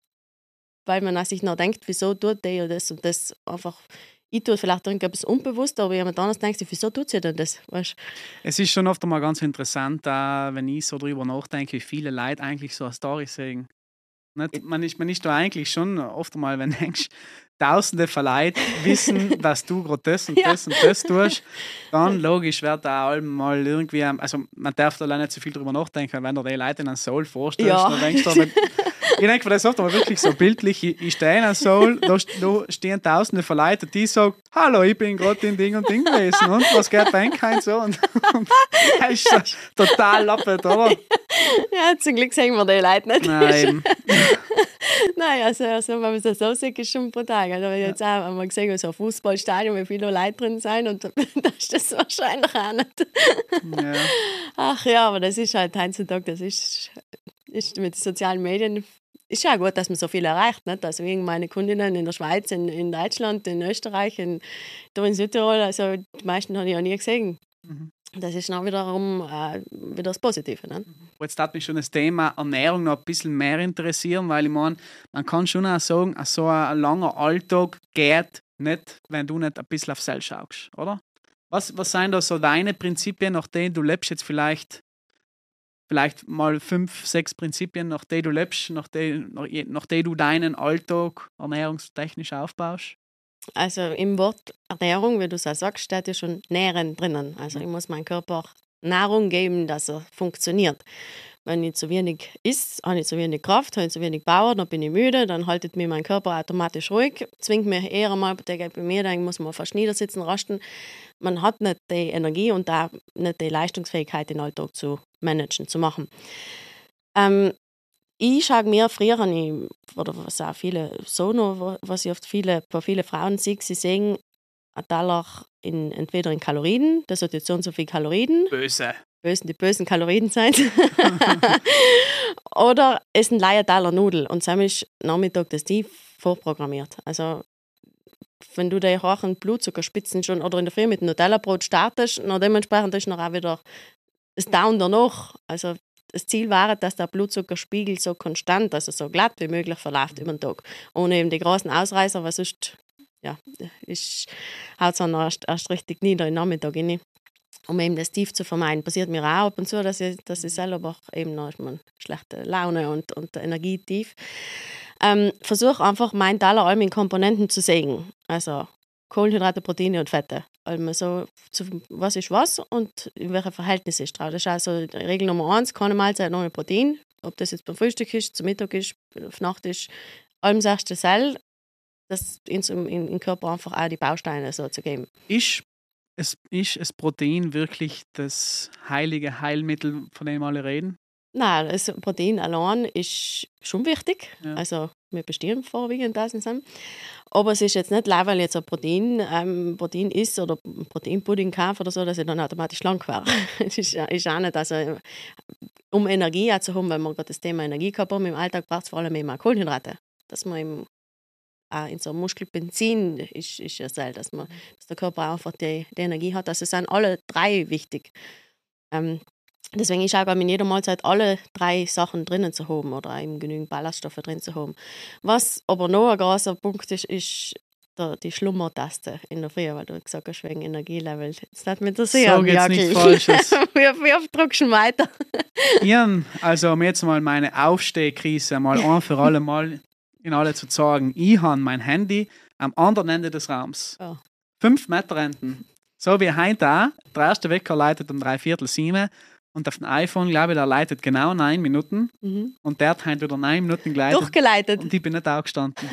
weil man auch sich noch denkt, wieso tut der das und das einfach. Ich tue vielleicht irgendetwas unbewusst, aber jemand anderes denkt sich, wieso tut sie denn das? Weißt? Es ist schon oft einmal ganz interessant, äh, wenn ich so drüber nachdenke, wie viele Leute eigentlich so eine Story sagen. Nicht, man, ist, man ist da eigentlich schon oft einmal, wenn du denkst, Tausende von Leuten wissen, dass du gerade das und Ja. das und das tust, dann logisch wird da allem mal irgendwie, also man darf da nicht so viel drüber nachdenken, wenn du die Leute in einem Soul vorstellst, Ja. dann denkst du, wenn, ich denke, das ist oft mal wirklich so bildlich, ich, ich stehe in einem Soul, da, da stehen Tausende von Leuten, die sagen, hallo, ich bin gerade in Ding und Ding gewesen und was geht bei kein so und, und das ist so total lappet, oder? Ja, zum Glück sehen wir die Leute nicht. Nein. Nein, also, also wenn man es so sieht, ist schon brutal. Also, ich habe jetzt auch einmal gesehen, so ein Fußballstadion, wie viele Leute drin sind und da ist das wahrscheinlich auch nicht. Ja. Ach ja, aber das ist halt heutzutage, das ist, ist mit den sozialen Medien, ist ja gut, dass man so viel erreicht. Nicht? Also meine Kundinnen in der Schweiz, in, in Deutschland, in Österreich, in, da in Südtirol, also die meisten habe ich auch nie gesehen. Mhm. Das ist dann wiederum äh, wieder das Positive. Ne? Jetzt hat mich schon das Thema Ernährung noch ein bisschen mehr interessieren, weil ich meine, man kann schon auch sagen, so ein langer Alltag geht nicht, wenn du nicht ein bisschen auf selbst schaust, oder? Was, was sind da so deine Prinzipien, nach denen du lebst jetzt vielleicht, vielleicht mal fünf, sechs Prinzipien, nach denen du lebst, nach denen, nach, nach denen du deinen Alltag ernährungstechnisch aufbaust? Also im Wort Ernährung, wie du es auch sagst, steht ja schon Nähren drinnen. Also ich muss meinem Körper Nahrung geben, dass er funktioniert. Wenn ich zu wenig esse, habe ich zu wenig Kraft, habe ich zu wenig Power, dann bin ich müde, dann haltet mir mein Körper automatisch ruhig, zwingt mich eher mal bei mir, dann muss man fast niedersitzen, rasten. Man hat nicht die Energie und auch nicht die Leistungsfähigkeit, den Alltag zu managen, zu machen. Ähm, Ich schaue mir, früher habe ich, oder was auch viele so noch, was ich oft viele, bei vielen Frauen sehe, sie sehen einen Teller in, entweder in Kalorien, das hat jetzt so und so viele Kalorien, Böse. bösen, die bösen Kalorien sein, oder essen einen Teller Nudel und dann ist Nachmittag das tief vorprogrammiert. Also wenn du die hohen Blutzuckerspitzen schon oder in der Früh mit dem Nutella-Brot startest, dann dementsprechend ist noch auch wieder das Down danach. Also das Ziel war, dass der Blutzuckerspiegel so konstant, also so glatt wie möglich verläuft über den Tag. Ohne eben die großen Ausreißer, weil sonst ja, haut es dann erst, erst richtig nieder im Nachmittag rein. Um eben das Tief zu vermeiden. Passiert mir auch ab und zu, dass ich, dass ich selber eben noch man schlechte Laune und, und Energie tief. Ähm, Versuche einfach, meinen Teller allem in Komponenten zu sägen. Also Kohlenhydrate, Proteine und Fette. Also so, zu, was ist was und in welchem Verhältnis ist drauf. Das ist also Regel Nummer eins, keine Mahlzeit ohne Protein. Ob das jetzt beim Frühstück ist, zum Mittag ist, auf Nacht ist, allem sagst du Zell, das in, in, in Körper einfach auch die Bausteine so zu geben. Ist es, ist das Protein wirklich das heilige Heilmittel, von dem alle reden? Nein, das Protein allein ist schon wichtig. Ja. Also wir bestehen vorwiegend das zusammen. Aber es ist jetzt nicht, weil ich jetzt ein Protein, ähm, Protein isst oder Proteinpudding kaufe oder so, dass ich dann automatisch schlank werde. Das ist, ist auch nicht. Also, um Energie auch zu haben, weil wir gerade das Thema Energie gehabt haben, im Alltag braucht es vor allem eben auch Kohlenhydrate. Dass man eben auch in so einem Muskelbenzin ist, ist ja selten, dass, man, dass der Körper einfach die, die Energie hat. Also es sind alle drei wichtig. Ähm, Deswegen ist auch in jeder Mahlzeit alle drei Sachen drinnen zu haben oder eben genügend Ballaststoffe drin zu haben. Was aber noch ein großer Punkt ist, ist der, die Schlummertaste in der Früh, weil du gesagt hast, wegen Energielevel. Jetzt nicht mit der See. Sag jetzt nichts Falsches. wie, wie oft drückst du weiter? Ian, also um jetzt mal meine Aufstehkrise mal ein für alle Mal in alle zu sagen. Ich habe mein Handy am anderen Ende des Raums. Oh. Fünf Meter hinten. So wie heute auch. Der erste Wecker leitet um drei Viertel sieben. Und auf dem iPhone, glaube ich, der leitet genau neun Minuten. Mhm. Und der hat wieder neun Minuten geleitet. Durchgeleitet. Und ich bin nicht aufgestanden.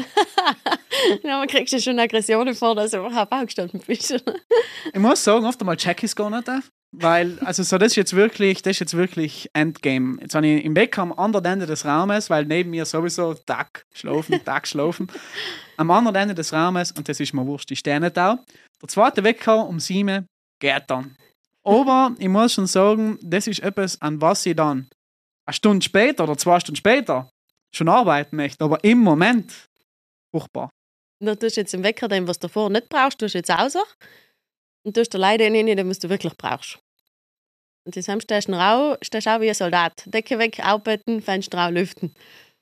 Ja, man kriegst du schon Aggressionen vor, dass du überhaupt aufgestanden bist. Ich muss sagen, oft einmal check ich es gar nicht. Weil, also so, das ist jetzt wirklich, das ist jetzt wirklich Endgame. Jetzt habe ich im Wecker am anderen Ende des Raumes, weil neben mir sowieso Tag schlafen, Tag schlafen. Am anderen Ende des Raumes, und das ist mir wurscht, ich stehe nicht da. Der zweite Wecker um sieben geht dann. Aber ich muss schon sagen, das ist etwas, an was ich dann eine Stunde später oder zwei Stunden später schon arbeiten möchte. Aber im Moment furchtbar. Du tust jetzt im Wecker dem, was du davor nicht brauchst, tust du jetzt raus. Und tust dir leider rein, den was du wirklich brauchst. Und zusammen stehst du rau, stehst auch wie ein Soldat. Decke weg, arbeiten, Fenster rau, lüften.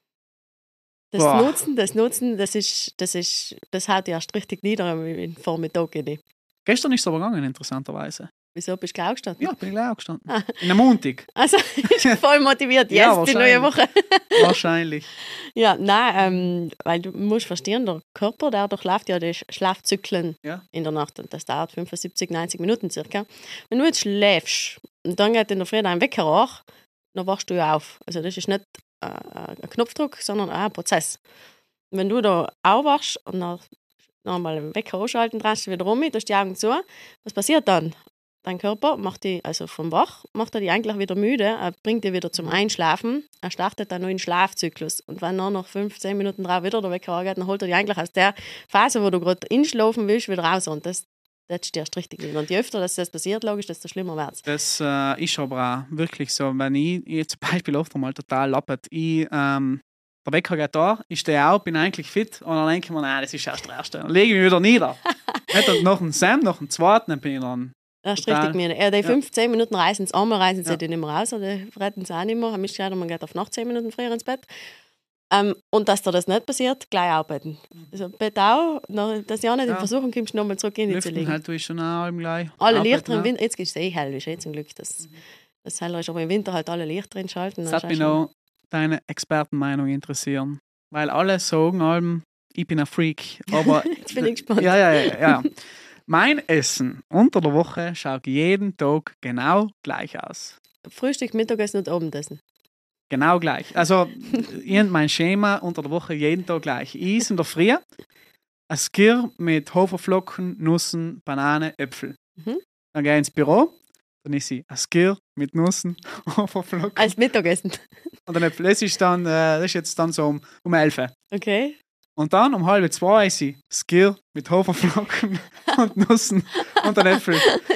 Das Boah. Nutzen, das Nutzen, das ist, das ist, das haut dir erst richtig nieder im Vormittag. Rein. Gestern ist es aber gegangen, interessanterweise. Wieso bist du gleich aufgestanden? Ja, bin ich gleich aufgestanden. Ah. In der Montag. Also, ich bin voll motiviert. Yes, Ja, die neue Woche. Wahrscheinlich. Ja, nein, ähm, weil du musst verstehen, der Körper, der durchläuft ja die Schlafzyklen Ja. in der Nacht. Und das dauert fünfundsiebzig, neunzig Minuten circa. Wenn du jetzt schläfst und dann geht in der Früh dein Wecker hoch, dann wachst du ja auf. Also das ist nicht äh, ein Knopfdruck, sondern auch ein Prozess. Und wenn du da aufwachst und dann nochmal den Wecker ausschalten, drehst du wieder um, tust die Augen zu, was passiert dann? Dein Körper macht die, also vom Wach, macht er die eigentlich wieder müde, er bringt die wieder zum Einschlafen, er startet dann neuen Schlafzyklus. Und wenn er nach fünfzehn Minuten drauf wieder der Wecker angeht, dann holt er die eigentlich aus der Phase, wo du gerade einschlafen willst, wieder raus. Und das, das stehst richtig nicht. Und je öfter das, das passiert, logisch, desto schlimmer wird es. Das äh, ist aber auch wirklich so, wenn ich, ich zum Beispiel oft einmal total lappet, ich, ähm, der Wecker geht da, ich stehe auf, bin eigentlich fit und dann denke ich mir, nein, das ist erst der erste. Dann lege ich mich wieder nieder. Und nach dem Sam, nach dem zweiten, dann bin ich dann Das ist richtig mir. Ja, die fünfzehn ja. Minuten reisen sie einmal, reisen sie ja. die nicht mehr raus, oder retten sie auch nicht mehr. Haben mich gescheiter, man geht auf Nacht zehn Minuten früher ins Bett. Ähm, und dass dir das nicht passiert, gleich arbeiten. Also Bett auch, dass ja nicht in ja. Versuchung kommst, nochmal zurück in die zu liegen. Halt, du ist schon auch gleich. Alle Lichter im Winter, jetzt ist es eh hell, ist eh zum Glück, dass mhm. das heller ist, aber im Winter halt alle Lichter drin schalten. Das hat mich noch deine Expertenmeinung interessieren. Weil alle sagen allem, ich bin ein Freak. Aber jetzt bin ich gespannt. Ja, ja, ja. ja. Mein Essen unter der Woche schaut jeden Tag genau gleich aus. Frühstück, Mittagessen und Abendessen. Genau gleich. Also, ich mein Schema unter der Woche jeden Tag gleich. Ich esse in der Früh ein Skir mit Haferflocken, Nüssen, Banane, Äpfel. Mhm. Dann gehe ich ins Büro, dann esse ich ein Skir mit Nüssen, Haferflocken. Als Mittagessen. Und dann Äpfel. Das ist, dann, das ist jetzt dann so um, um elf. Okay. Und dann um halb zwei esse ich Skir mit Haferflocken und Nüssen und dann Äpfel.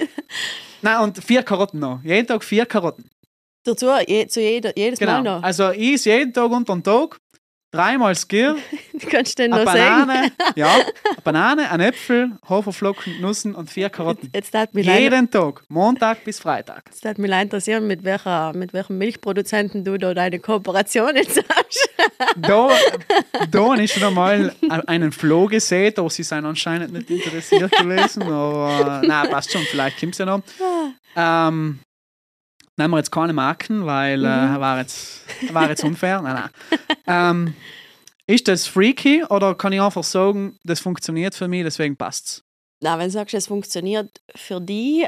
Nein, und vier Karotten noch. Jeden Tag vier Karotten. Dazu, je, zu jeder, jedes genau. Mal noch? Also ich esse jeden Tag unter den Tag dreimal Skir. Du kannst den eine noch Banane, ja, eine Banane, ein Äpfel, Haferflocken, Nüssen und vier Karotten. Jetzt, jetzt jeden Tag, Montag bis Freitag. Das würde mich interessieren, mit, welcher, mit welchem Milchproduzenten du da deine Kooperation jetzt hast. Da, da ist schon einmal einen Floh gesehen, aber sie sind anscheinend nicht interessiert gewesen. Aber nein, passt schon, vielleicht kommt es ja noch. Ähm, nehmen wir jetzt keine Marken, weil mhm. äh, war, jetzt, war jetzt unfair. Nein, nein. Ähm, ist das freaky oder kann ich einfach sagen, das funktioniert für mich, deswegen passt es? Na, wenn du sagst, es funktioniert für dich,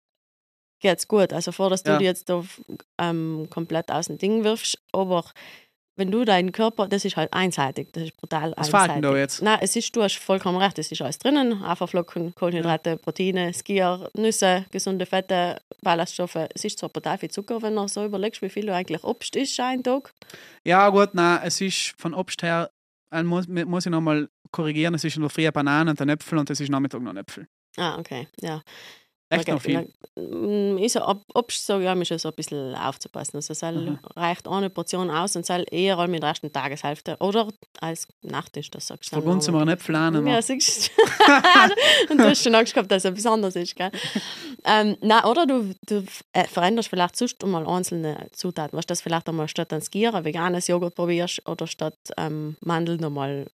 geht es gut. Also vor, dass du ja. dich jetzt da, ähm, komplett aus dem Ding wirfst. Aber wenn du deinen Körper, das ist halt einseitig, das ist brutal Was einseitig. Was fällt denn da jetzt? Nein, es ist, du hast vollkommen recht, es ist alles drinnen. Haferflocken, Kohlenhydrate, ja. Proteine, Skier, Nüsse, gesunde Fette, Ballaststoffe. Es ist zwar brutal viel Zucker, wenn du so überlegst, wie viel du eigentlich Obst isst einen Tag. Ja gut, nein, es ist von Obst her, muss, muss ich nochmal korrigieren, es ist in der Früh Banane und ein Äpfel und es ist Nachmittag noch ein Äpfel. Ah, okay, ja. Echt noch viel? Ich so, ob, Obst sage ich ja, schon so ein bisschen aufzupassen. Also es mhm. reicht eine Portion aus und soll eher mit der ersten Tageshälfte oder als Nachtisch, das sagst du. Vergunst du mir einen Äpfel an? Ja, siehst du. Und du hast schon Angst gehabt, dass es etwas anderes ist, gell? ähm, nein, oder du, du äh, veränderst vielleicht sonst mal einzelne Zutaten. Was das vielleicht einmal statt ein Skier, ein veganes Joghurt probierst oder statt ähm, Mandeln nochmal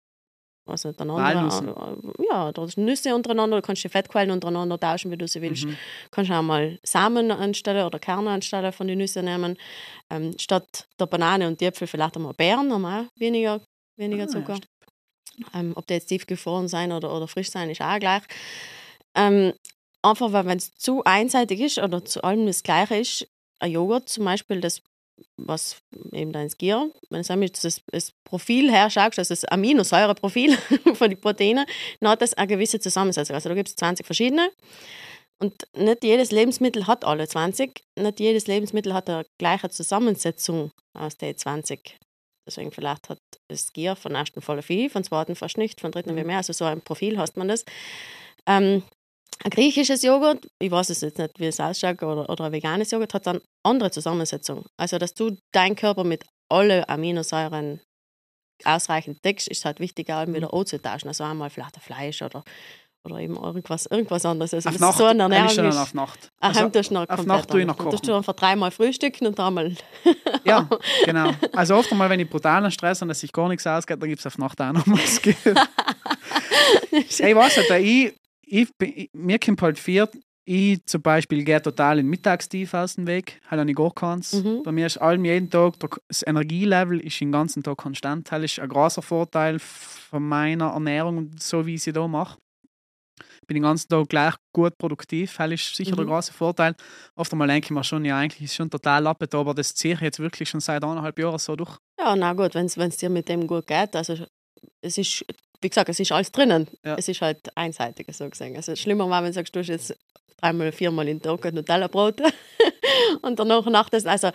was untereinander, ja, da Nüsse untereinander, du kannst die Fettquellen untereinander tauschen, wie du sie willst. Mhm. Du kannst auch mal Samen anstelle oder Kerne anstelle von den Nüssen nehmen. Ähm, statt der Banane und die Äpfel vielleicht einmal Beeren, haben auch weniger, weniger Zucker. Ah, ähm, ob die jetzt tiefgefroren sein oder, oder frisch sein, ist auch gleich. Ähm, einfach, weil wenn es zu einseitig ist oder zu allem das Gleiche ist, ein Joghurt zum Beispiel, das was eben dein Skier, wenn du das, das Profil herschaust, also das Aminosäureprofil von den Proteinen, dann hat das eine gewisse Zusammensetzung. Also da gibt es zwanzig verschiedene und nicht jedes Lebensmittel hat alle zwanzig, nicht jedes Lebensmittel hat eine gleiche Zusammensetzung aus den zwanzig. Deswegen vielleicht hat das Skier von ersten voll viel, von zweiten fast nicht, von dritten wie mehr, also so ein Profil hast man das. Ähm, Ein griechisches Joghurt, ich weiß es jetzt nicht, wie es ausschaut, oder, oder ein veganes Joghurt, hat dann andere Zusammensetzung. Also, dass du deinen Körper mit allen Aminosäuren ausreichend deckst, ist halt wichtig, auch wieder auszutauschen. Also einmal vielleicht ein Fleisch oder, oder eben irgendwas, irgendwas anderes. Also Auf das Nacht, ist so eine Ernährung. schon Ist, auf Nacht. Also, Also, tust du noch auf komplett Nacht tue ich noch anders. Dann tust kochen. du einfach dreimal frühstücken und dreimal... Ja, genau. Also oft einmal, wenn ich brutalen Stress habe, dass sich gar nichts ausgeht, dann gibt es auf Nacht auch noch mal Skill. Ich weiß nicht, ich, ich, ich, mir kommt halt vier, ich zum Beispiel gehe total in Mittagstief aus dem Weg, halt habe ich gar keins. Mhm. Bei mir ist allem jeden Tag, das Energielevel ist den ganzen Tag konstant. Das ist ein großer Vorteil von meiner Ernährung, so wie ich sie da mache. Ich bin den ganzen Tag gleich gut produktiv, das ist sicher Mhm. der große Vorteil. Oft einmal denke ich mir schon, ja eigentlich ist es schon total lappet, aber das ziehe ich jetzt wirklich schon seit eineinhalb Jahren so durch. Ja, na gut, wenn es dir mit dem gut geht, also es ist, wie gesagt, es ist alles drinnen. Ja. Es ist halt einseitiger so gesehen. Also schlimmer war, wenn du sagst, du hast jetzt dreimal, viermal in den Tag ein Nutella-Brot und danach nach das, also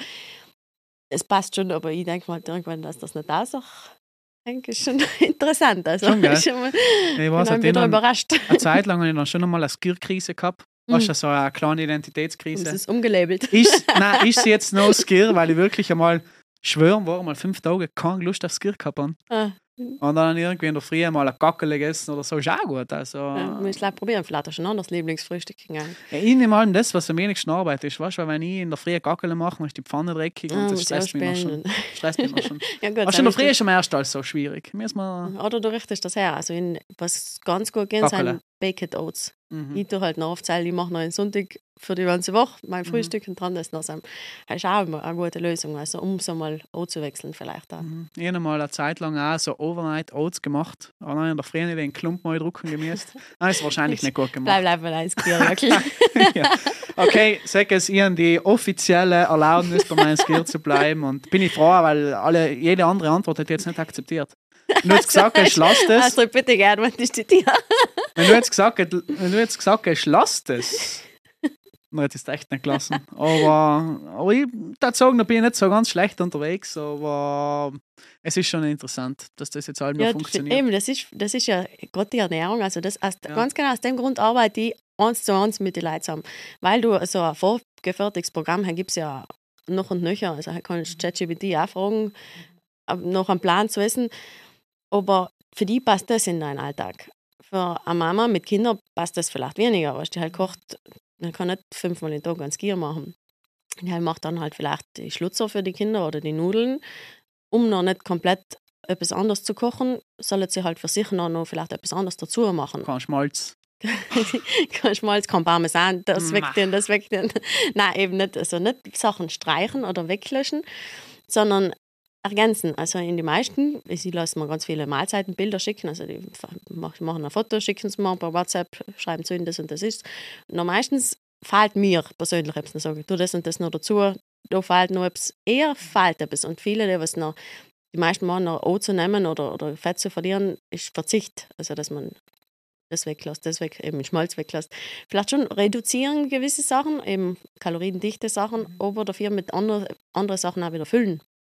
es passt schon, aber ich denke mal irgendwann, dass das nicht auch so, denke ich, schon interessant. Also Schon, gell? ich bin Ich weiß, dann nicht, wieder dann- überrascht. Eine Zeit lang habe ich dann schon einmal eine Skir-Krise gehabt. Weißt du, so eine kleine Es Identitätskrise. ist umgelabelt. Ist, nein, ist sie jetzt noch Skir, weil ich wirklich einmal schwören war, mal fünf Tage keine Lust auf Skir gehabt habe. Ah, Und dann irgendwie in der Früh mal eine Gackel gegessen oder so, ist auch gut. Also, ja, muss ich gleich probieren. Vielleicht hast du ein anderes Lieblingsfrühstück gegangen. ja, ich nehme an, das, was am wenigsten Arbeit ist. Weißt du, weil wenn ich in der Früh Gackel mache, dann ist die Pfanne dreckig und Ah, das muss ich stresst mich, noch schon. ausspielen. stresst mich noch schon. Ja, gut, Weißt du, dann in der ist Früh das- ist am ersten alles so schwierig. Müssen wir... Oder du richtest das her. Also in, was ganz gut geht, Backele. sind Baked Oats. Mhm. Ich tue halt noch oft sagen, ich mache noch einen Sonntag für die ganze Woche mein Frühstück und dran das noch sein. Das ist auch immer eine gute Lösung, also um so mal anzuwechseln vielleicht auch. Mhm. Ich habe mal eine Zeit lang auch so Overnight Oats gemacht. Und dann in der Früh nicht den Klump mal drucken gemäßt. Dann ist es wahrscheinlich nicht gut gemacht. Bleib, bleib mal eins Bier, wirklich. Ja. Okay, sag es, ich habe die offizielle Erlaubnis, bei meinem Skill zu bleiben. Und bin ich froh, weil alle, jede andere Antwort hätte ich jetzt nicht akzeptiert. Wenn du jetzt gesagt hast, lass das. Also bitte gerne, wenn ich die dir. Wenn du jetzt gesagt, hätt- wenn du jetzt gesagt hast, lass das. Dann hätte ich es echt nicht gelassen. Aber, aber ich würde sagen, da bin ich nicht so ganz schlecht unterwegs. Aber es ist schon interessant, dass das jetzt halt noch Ja, funktioniert. eben, das ist, das ist ja gerade die Ernährung. Also das, aus, Ja. ganz genau aus dem Grund arbeite ich eins zu eins mit den Leuten zusammen. Weil du so ein vorgefertigtes Programm gibt es ja noch und nöcher. Also da kannst du ChatGPT auch fragen, ab- noch einen Plan zu essen. Aber für die passt das in deinen Alltag. Für eine Mama mit Kindern passt das vielleicht weniger. Weißt, die halt kocht, man kann nicht fünfmal den Tag ein Skier machen. Die halt macht dann halt vielleicht die Schlutzer für die Kinder oder die Nudeln. Um noch nicht komplett etwas anderes zu kochen, soll sie halt für sich noch, noch vielleicht etwas anderes dazu machen. Kein Schmalz. Kein Schmalz, kein Parmesan, das Mach. wegtun, das wegtun. Nein, eben nicht. Also nicht Sachen streichen oder weglöschen, sondern ergänzen. Also in die meisten, ich lasse mir ganz viele Mahlzeitenbilder schicken, also die mach- machen ein Foto, schicken es mir per WhatsApp, schreiben zu ihnen, das und das ist. Und meistens fehlt mir persönlich etwas, sage ich, tu das und das noch dazu, da fehlt noch etwas, eher fehlt etwas. Und viele, die was noch, die meisten machen noch O zu nehmen oder, oder Fett zu verlieren, ist Verzicht. Also dass man das weglässt, das weg, eben Schmalz weglässt. Vielleicht schon reduzieren gewisse Sachen, eben kaloriendichte Sachen, aber dafür mit anderen andere Sachen auch wieder füllen.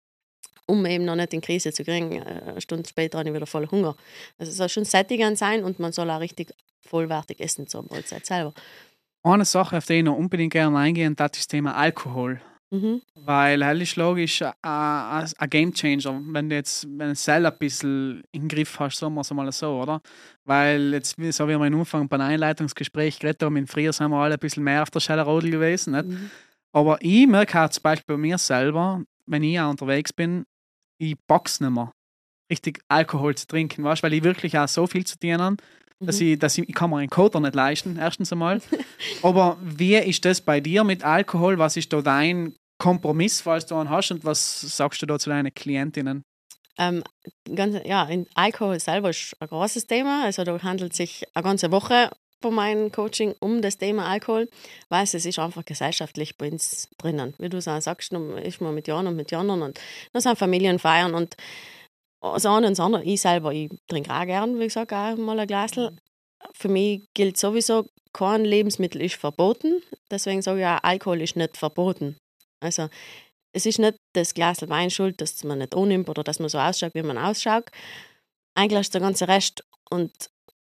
Um eben noch nicht in Krise zu kriegen. Eine Stunde später habe ich wieder voll Hunger. Also es soll schon sättigend sein und man soll auch richtig vollwertig essen zur Mahlzeit selber. Eine Sache, auf die ich noch unbedingt gerne eingehen, das ist das Thema Alkohol. Mhm. Weil das ist logisch ein- ein ein Game Changer, wenn du jetzt wenn du selber ein bisschen im Griff hast, sagen wir es mal so, oder? Weil jetzt, wie- so wie wir am Anfang bei einem Einleitungsgespräch geredet haben, in früher sind wir alle ein bisschen mehr auf der Schellerodel gewesen. Nicht? Mhm. Aber ich merke auch zum Beispiel bei mir selber, wenn ich auch unterwegs bin, ich pack's nicht mehr, richtig Alkohol zu trinken, weißt? Weil ich wirklich auch so viel zu tun habe, dass Mhm. ich, dass ich, ich kann mir einen Coder nicht leisten, erstens einmal. Aber wie ist das bei dir mit Alkohol? Was ist da dein Kompromiss, falls du einen hast? Und was sagst du da zu deinen Klientinnen? Ähm, ganz, ja, in Alkohol selber ist ein großes Thema. Also da handelt es sich eine ganze Woche bei meinem Coaching um das Thema Alkohol, weil es ist einfach gesellschaftlich bei uns drinnen. Wie du es auch sagst, dann ist man mit Jahren und mit Jahren und dann sind Familienfeiern und das eine und das andere. Ich selber, ich trinke auch gern, wie gesagt, auch mal ein Glasl. Für mich gilt sowieso, kein Lebensmittel ist verboten. Deswegen sage ich auch, Alkohol ist nicht verboten. Also es ist nicht das Glas Wein schuld, dass man nicht annimmt oder dass man so ausschaut, wie man ausschaut. Eigentlich ist der ganze Rest. Und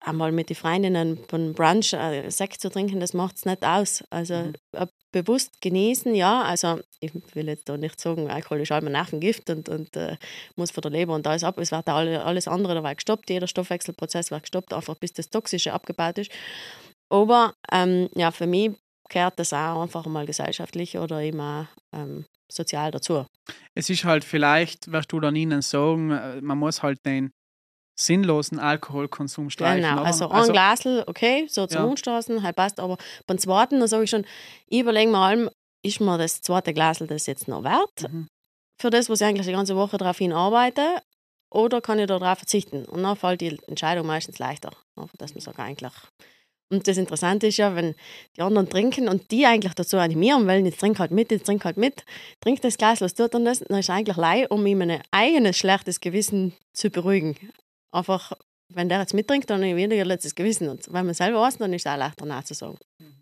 einmal mit den Freundinnen beim Brunch äh, Sekt zu trinken, das macht es nicht aus. Also Mhm. äh, bewusst genießen, ja. Also ich will jetzt da nicht sagen, Alkohol ist allem Nervengift und, und äh, muss von der Leber und alles ab. Es wird alle, alles andere dabei gestoppt. Jeder Stoffwechselprozess wird gestoppt, einfach bis das Toxische abgebaut ist. Aber ähm, ja, für mich gehört das auch einfach mal gesellschaftlich oder eben auch ähm, sozial dazu. Es ist halt vielleicht, wirst du dann ihnen sagen, äh, man muss halt den sinnlosen Alkoholkonsum streichen. Genau, oder? also ein Glasl, okay, so zum Ja. Umstoßen, halt passt, aber beim zweiten, da sage ich schon, ich überlege mir allem, ist mir das zweite Glasl das jetzt noch wert? Mhm. Für das, was ich eigentlich die ganze Woche darauf hinarbeite, oder kann ich darauf verzichten? Und dann fällt die Entscheidung meistens leichter, einfach, dass man sagt, eigentlich. Und das Interessante ist ja, wenn die anderen trinken und die eigentlich dazu animieren wollen, jetzt trink halt mit, jetzt trink halt mit, trink das Glas, was tut dann das? Dann ist es eigentlich leid, um ihm mein eigenes schlechtes Gewissen zu beruhigen. Einfach, wenn der jetzt mittrinkt, dann habe ich weniger letztes Gewissen. Und wenn man selber weiß, dann ist es auch leichter nachzusagen.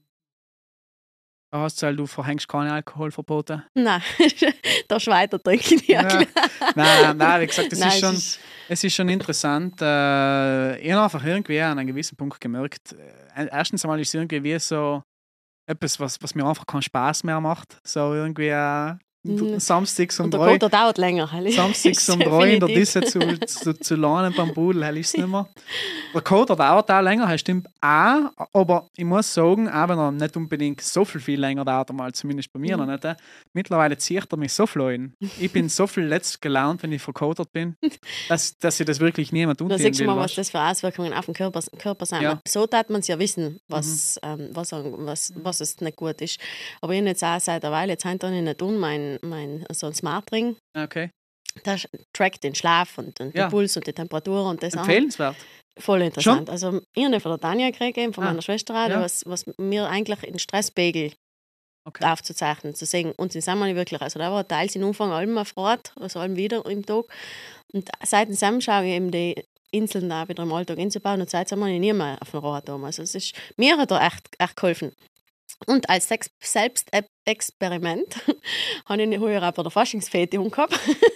Da hast du, halt, du verhängst keine Alkoholverbote. Nein, da weiter trinke ich nicht. Ja. Nein, nein, wie gesagt, das Nein, ist es schon, ist- es ist schon interessant. Äh, ich habe einfach irgendwie an einem gewissen Punkt gemerkt, äh, erstens einmal ist es irgendwie wie so etwas, was, was mir einfach keinen Spaß mehr macht. So irgendwie äh, Mhm. samstags um Und der drei. Koter dauert länger. halt. Samstags um drei in der Definitiv. Disse zu, zu, zu lernen beim Pudel, hell ist es nicht mehr. Der Coder dauert auch länger, das stimmt auch, aber ich muss sagen, auch wenn er nicht unbedingt so viel, viel länger dauert, mal zumindest bei mir Mhm. noch nicht, äh, mittlerweile zieht er mich so viel ein. Ich bin so viel letzt gelaunt, wenn ich verkotert bin, dass, dass ich das wirklich niemand Da untun siehst du will. mal, was weißt? das für Auswirkungen auf den Körper, Körper sind. Ja. So tat man es ja wissen, was, ähm, was, was, was es nicht gut ist. Aber ich habe jetzt auch seit einer Weile, jetzt habe ich nicht um, mein, mein, so ein Smart Ring, Okay, der trackt den Schlaf und, und Ja. den Puls und die Temperatur und das auch. empfehlenswert. Voll interessant. Also ich habe den von der Tanja gekriegt, eben von Ah, meiner Schwester, auch, ja. was, was mir eigentlich den Stresspegel Okay. aufzuzeichnen, zu sehen. Und sie sind wir nicht wirklich. Also da war teils im Umfang allem erfragt, also allem wieder im Tag. Und seit dem Sam schaue ich eben die Inseln da wieder im Alltag einzubauen und seitdem habe ich nie mehr auf dem Rad da. Also es ist, mir hat er echt, echt geholfen. Und als Sex- Selbstexperiment habe ich heuer auch bei der Faschingsfete gehabt.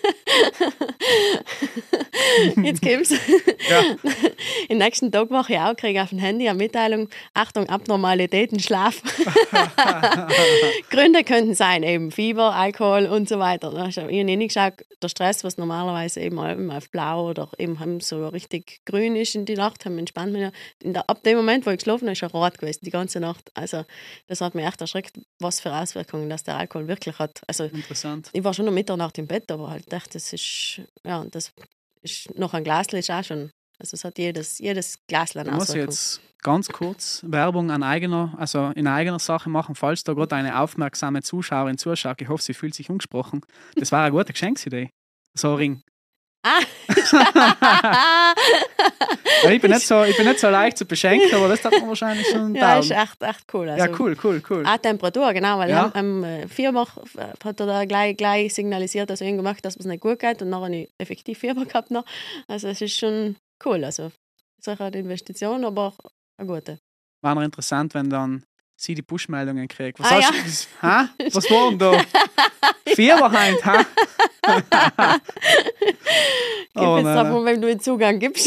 Jetzt kommt's. Ja. Den nächsten Tag mache ich auch, kriege auf dem Handy eine Mitteilung, Achtung, Abnormalitäten, Schlaf. Gründe könnten sein, eben Fieber, Alkohol und so weiter. Da habe ich nicht geschaut, der Stress, was normalerweise eben auf blau oder eben so richtig grün ist in die Nacht, haben entspannt mich. In der, ab dem Moment, wo ich geschlafen habe, ist er rot gewesen, die ganze Nacht. Also das hat mich echt erschreckt, was für Auswirkungen das der Alkohol wirklich hat. Also Interessant. ich war schon um Mitternacht im Bett, aber halt dachte, das ist, ja, das ist noch ein Glasl ist auch schon, also es hat jedes, jedes Glasl eine Ich muss Auswirkung. jetzt ganz kurz Werbung an eigener, also in eigener Sache machen, falls da gerade eine aufmerksame Zuschauerin zuschaut. Ich hoffe, sie fühlt sich angesprochen. Das war eine gute Geschenksidee. So ein Ring. Ah! Weil ich, bin nicht so, ich bin nicht so leicht zu beschenken, aber das hat man wahrscheinlich schon Ja, ist taugen. echt, echt cool. Also, Ja, cool, cool, cool. Auch Temperatur, genau, weil Ja. am ähm, Fieber hat er da gleich, gleich signalisiert, also ihn gemacht, dass es nicht gut geht und dann habe ich effektiv Fieber gehabt noch. Also es ist schon cool, also sicher eine Investition, aber auch eine gute. War noch interessant, wenn dann sie die Push-Meldungen kriegt. Was, Ah, hast ja. du, das, hä? Was war denn da? Fieberheint, hä? Gib Oh, jetzt nein, davon, wenn du den Zugang gibst.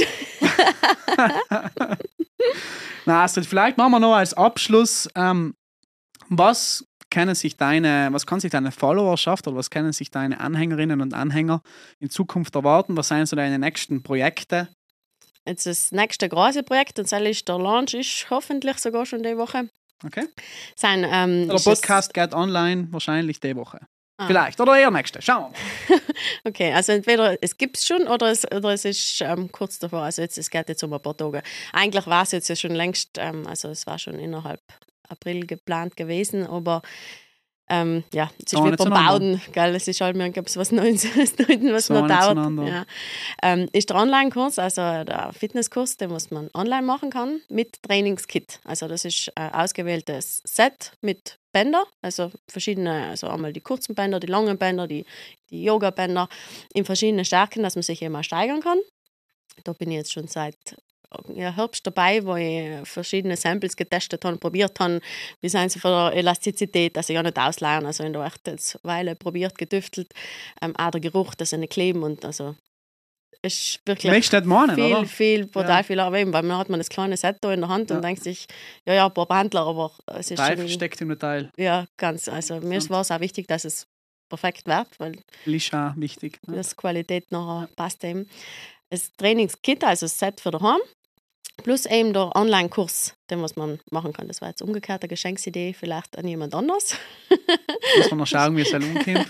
Na, Astrid, vielleicht machen wir noch als Abschluss, ähm, was können sich deine, was kann sich deine Followerschaft oder was können sich deine Anhängerinnen und Anhänger in Zukunft erwarten? Was sind so deine nächsten Projekte? Jetzt das nächste große Projekt, und das ist der Launch, ist hoffentlich sogar schon die Woche. Okay. Sein, ähm, Der ist Podcast geht online wahrscheinlich die Woche. Ah. Vielleicht. Oder eher nächste. Schauen wir mal. Es, okay, also entweder es gibt es schon oder es, oder es ist ähm, kurz davor. Also jetzt, es geht jetzt um ein paar Tage. Eigentlich war es jetzt ja schon längst, ähm, also es war schon innerhalb April geplant gewesen, aber ähm, ja, es ist Gar wie nicht beim zueinander. Bauen, gell? Es ist halt mir gibt's was Neues, was, Neues, was So noch nicht dauert. zueinander. Ja. Ähm, ist der Online-Kurs, also der Fitnesskurs, den was man online machen kann, mit Trainingskit. Also das ist ein ausgewähltes Set mit Bänder, also verschiedene, also einmal die kurzen Bänder, die langen Bänder, die, die Yoga-Bänder in verschiedenen Stärken, dass man sich immer steigern kann. Da bin ich jetzt schon seit ja, Herbst dabei, wo ich verschiedene Samples getestet habe, probiert habe, wie sind sie von der Elastizität, dass sie ja nicht ausleihen, also in der echt jetzt eine Weile probiert, gedüftelt, ähm, auch der Geruch, dass sie nicht kleben und also ist Du wirklich möchtest nicht meinen, viel, oder? viel, brutal Ja. viel Arbeit, weil man hat man das kleine Set da in der Hand Ja. und denkt sich, ja, ja, ein paar Bändler, aber es ist Reif schon, steckt im Teil. ja, ganz, also mir Interessant. war es auch wichtig, dass es perfekt wird, weil Ist auch wichtig. Ja. das Qualität nachher passt eben. Das Trainingskit, also das Set für daheim, plus eben der Online-Kurs, den was man machen kann. Das war jetzt umgekehrt eine Geschenksidee, vielleicht an jemand anders. Muss man noch schauen, wie es umkommt.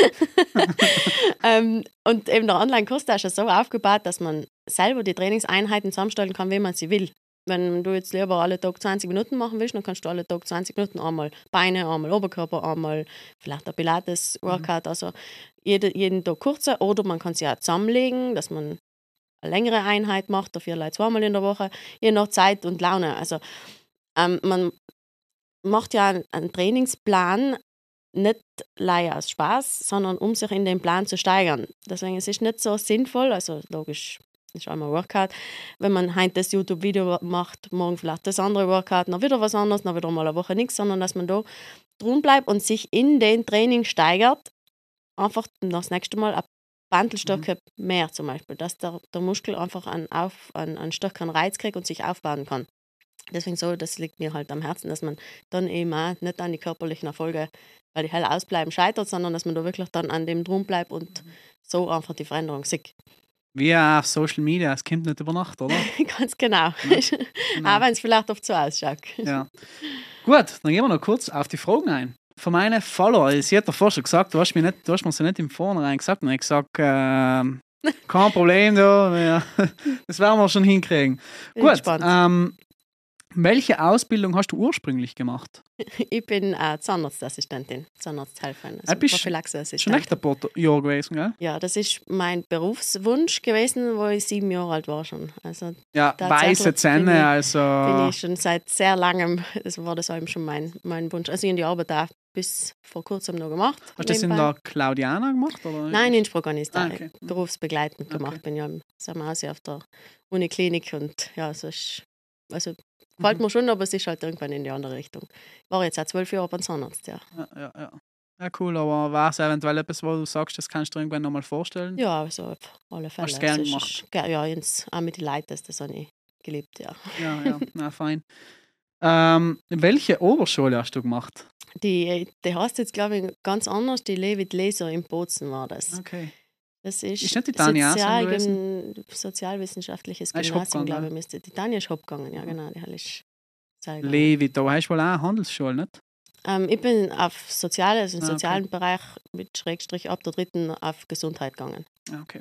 ähm, und eben der Online-Kurs, der ist ja so aufgebaut, dass man selber die Trainingseinheiten zusammenstellen kann, wie man sie will. Wenn du jetzt lieber alle Tag zwanzig Minuten machen willst, dann kannst du alle Tag zwanzig Minuten einmal Beine, einmal Oberkörper, einmal vielleicht ein Pilates-Workout, also jede, jeden Tag kurzer. Oder man kann sie auch zusammenlegen, dass man eine längere Einheit macht, dafür vielleicht zweimal in der Woche, je nach Zeit und Laune. Also ähm, man macht ja einen, einen Trainingsplan nicht leider aus Spaß, sondern um sich in den Plan zu steigern. Deswegen es ist nicht so sinnvoll, also logisch, ist einmal Workout, wenn man heute das YouTube-Video macht, morgen vielleicht das andere Workout, dann wieder was anderes, dann wieder mal eine Woche nichts, sondern dass man da drin bleibt und sich in den Training steigert, einfach das nächste Mal ein Bandelstücke mhm. mehr zum Beispiel, dass der, der Muskel einfach einen, auf, einen, einen stärkeren Reiz kriegt und sich aufbauen kann. Deswegen so, das liegt mir halt am Herzen, dass man dann eben auch nicht an die körperlichen Erfolge, weil die hell ausbleiben, scheitert, sondern dass man da wirklich dann an dem drum bleibt und mhm. so einfach die Veränderung sieht. Wie auf Social Media, es kommt nicht über Nacht, oder? Ganz genau. Ja, genau. Auch wenn es vielleicht oft so ausschaut. Ja. Gut, dann gehen wir noch kurz auf die Fragen ein. Von meinen Follower, sie hat davor schon gesagt, du hast mir, nicht, du hast mir so nicht im Vornherein gesagt. Und ich habe gesagt, äh, kein Problem, da, ja, das werden wir schon hinkriegen. Bin Gut, ähm, welche Ausbildung hast du ursprünglich gemacht? Ich bin äh, Zahnarztassistentin, Zahnarzthelferin, also Prophylaxeassistentin. Schon echt ein paar Jahre gewesen, gell? Ja, das ist mein Berufswunsch gewesen, wo ich sieben Jahre alt war schon. Also ja, weiße Zähne, bin ich, also... bin ich schon seit sehr langem, das war das eben schon mein, mein Wunsch. Also ich habe die Arbeit auch bis vor kurzem noch gemacht. Hast du das in der Claudiana gemacht? Oder? Nein, in Sprogonista. Ah, okay. Berufsbegleitend okay. gemacht. Bin ja im Sommerhaus auf der Uniklinik und ja, so ist... Also, gefällt mir schon, aber es ist halt irgendwann in die andere Richtung. Ich war jetzt auch zwölf Jahre beim Zahnarzt, ja. Ja, ja, ja. Ja, cool, aber war es eventuell etwas, wo du sagst, das kannst du irgendwann nochmal vorstellen? Ja, also auf alle Fälle. Hast du es gerne gemacht? Ist, ja, jetzt auch mit den Leuten, das, das habe ich geliebt, ja. Ja, ja, na fein. Ähm, welche Oberschule hast du gemacht? Die, die heißt jetzt, glaube ich, ganz anders. Die Levid Leser in Bozen war das. Okay. Das ist, ist nicht die Tanja Sozial gewesen? Sozialwissenschaftliches ah, Gymnasium, glaube ich, müsste. Die Tanja ist abgegangen, ja genau. Die ist Levi, da hast du wohl auch eine Handelsschule, nicht? Ähm, ich bin auf Sozial, also im ah, sozialen okay. Bereich mit Schrägstrich ab der dritten auf Gesundheit gegangen. Ah, okay.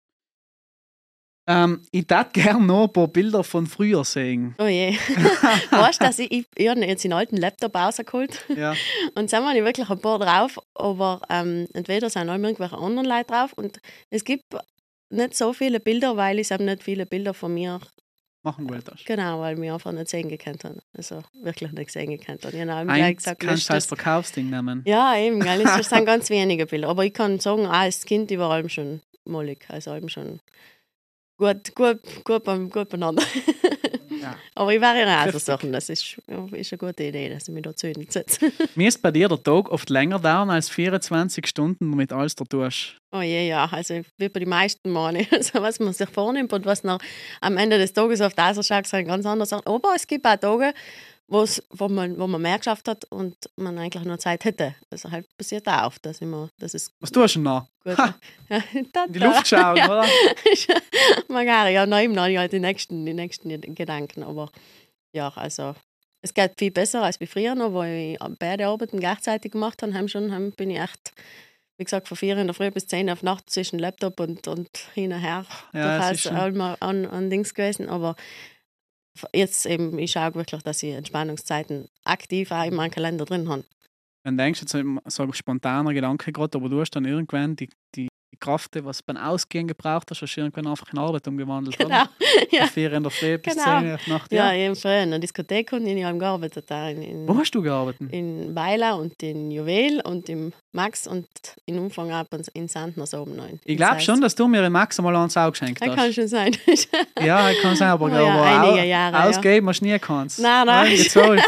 Ähm, ich würde gerne noch ein paar Bilder von früher sehen. Oh je. Weißt du, dass ich, ich, ich habe jetzt einen alten Laptop rausgeholt ja. und da sind wirklich ein paar drauf, aber ähm, entweder sind auch irgendwelche anderen Leute drauf und es gibt nicht so viele Bilder, weil ich eben nicht viele Bilder von mir machen wollte. Genau, weil wir einfach nicht sehen gekannt haben. Also wirklich nicht sehen gekannt haben. Ich habe Eins gesagt, kannst du als Verkaufsding nehmen. Ja, eben, weil es sind ganz wenige Bilder. Aber ich kann sagen, auch als Kind, ich war allem schon mollig, also allem schon gut, gut, gut, gut, gut beieinander. Ja. Aber ich werde ja auch so Sachen, das ist, ist eine gute Idee, dass ich mich da zu Ihnen setze. Mir ist bei dir der Tag oft länger dauern als vierundzwanzig Stunden, mit alles da tust. Oh je, ja, also wie bei den meisten Male. Also was man sich vornimmt und was noch am Ende des Tages auf der schaut, sind ganz andere Sachen. Aber es gibt auch Tage, wo man, wo man mehr geschafft hat und man eigentlich nur Zeit hätte. Also halt passiert auch oft, dass immer, dass es was tust du noch? Gut, ja, da, in die Luft schauen, ja. Oder? Magari, ja, nein, nein, halt die nächsten, die nächsten Gedanken, aber ja, also es geht viel besser als wie früher noch, wo ich beide Arbeiten gleichzeitig gemacht habe, haben schon, haben, bin ich echt, wie gesagt, von vier in der Früh bis zehn auf Nacht zwischen Laptop und, und hin und her ja, durchaus an, an, an Dings gewesen, aber jetzt eben, ich schaue wirklich, dass ich Entspannungszeiten aktiv auch in meinem Kalender drin habe. Dann denkst du jetzt so ein spontaner Gedanke gerade, aber du hast dann irgendwann die, die Kraft, was beim Ausgehen gebraucht hast, hast du irgendwann einfach in Arbeit umgewandelt, genau. Oder? Ja. Von vier in der Früh bis genau. zehn auf Nacht. Ja, ja eben früher in der Diskothek und ich habe gearbeitet. In, in, Wo hast du gearbeitet? In Weiler und in Juwel und im Max und in Umfang ab in Sandners oben noch. Ich glaube schon, dass du mir in Max einmal ans Auge geschenkt hast. Das kann schon sein. Ja, das kann sein, aber, oh, ja, aber einige au- Jahre, ausgeben ja. hast du nie kannst. Nein, nein. Gezahlt.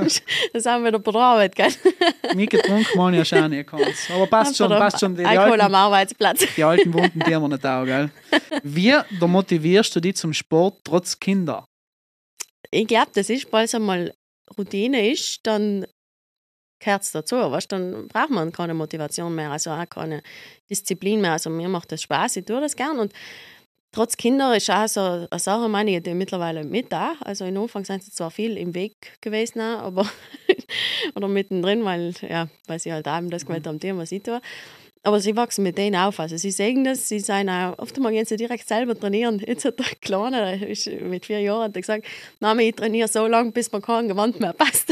Das haben wir da bei der Arbeit, gell? Nie getrunken, man ja schon nie kannst. Aber passt schon, passt schon. Die, Alkohol alten, Arbeitsplatz. Die alten Wunden, die haben wir nicht auch, gell? Wie da motivierst du dich zum Sport trotz Kinder? Ich glaube, das ist, weil es einmal Routine ist, dann gehört es dazu. Weißt, dann braucht man keine Motivation mehr, also auch keine Disziplin mehr. Also mir macht das Spaß, ich tue das gern. Und trotz Kinder ist auch so eine Sache, meine ich, die mittlerweile mit da. Also in Anfang sind sie zwar viel im Weg gewesen, aber oder mittendrin, weil, ja, weil sie halt eben das gemacht haben, was ich tue. Aber sie wachsen mit denen auf. Also sie sehen das, sie sind auch, oft mal gehen sie direkt selber trainieren. Jetzt hat der Kleine, der ist mit vier Jahren, hat er gesagt, Mami, ich trainiere so lange, bis mir kein Gewand mehr passt.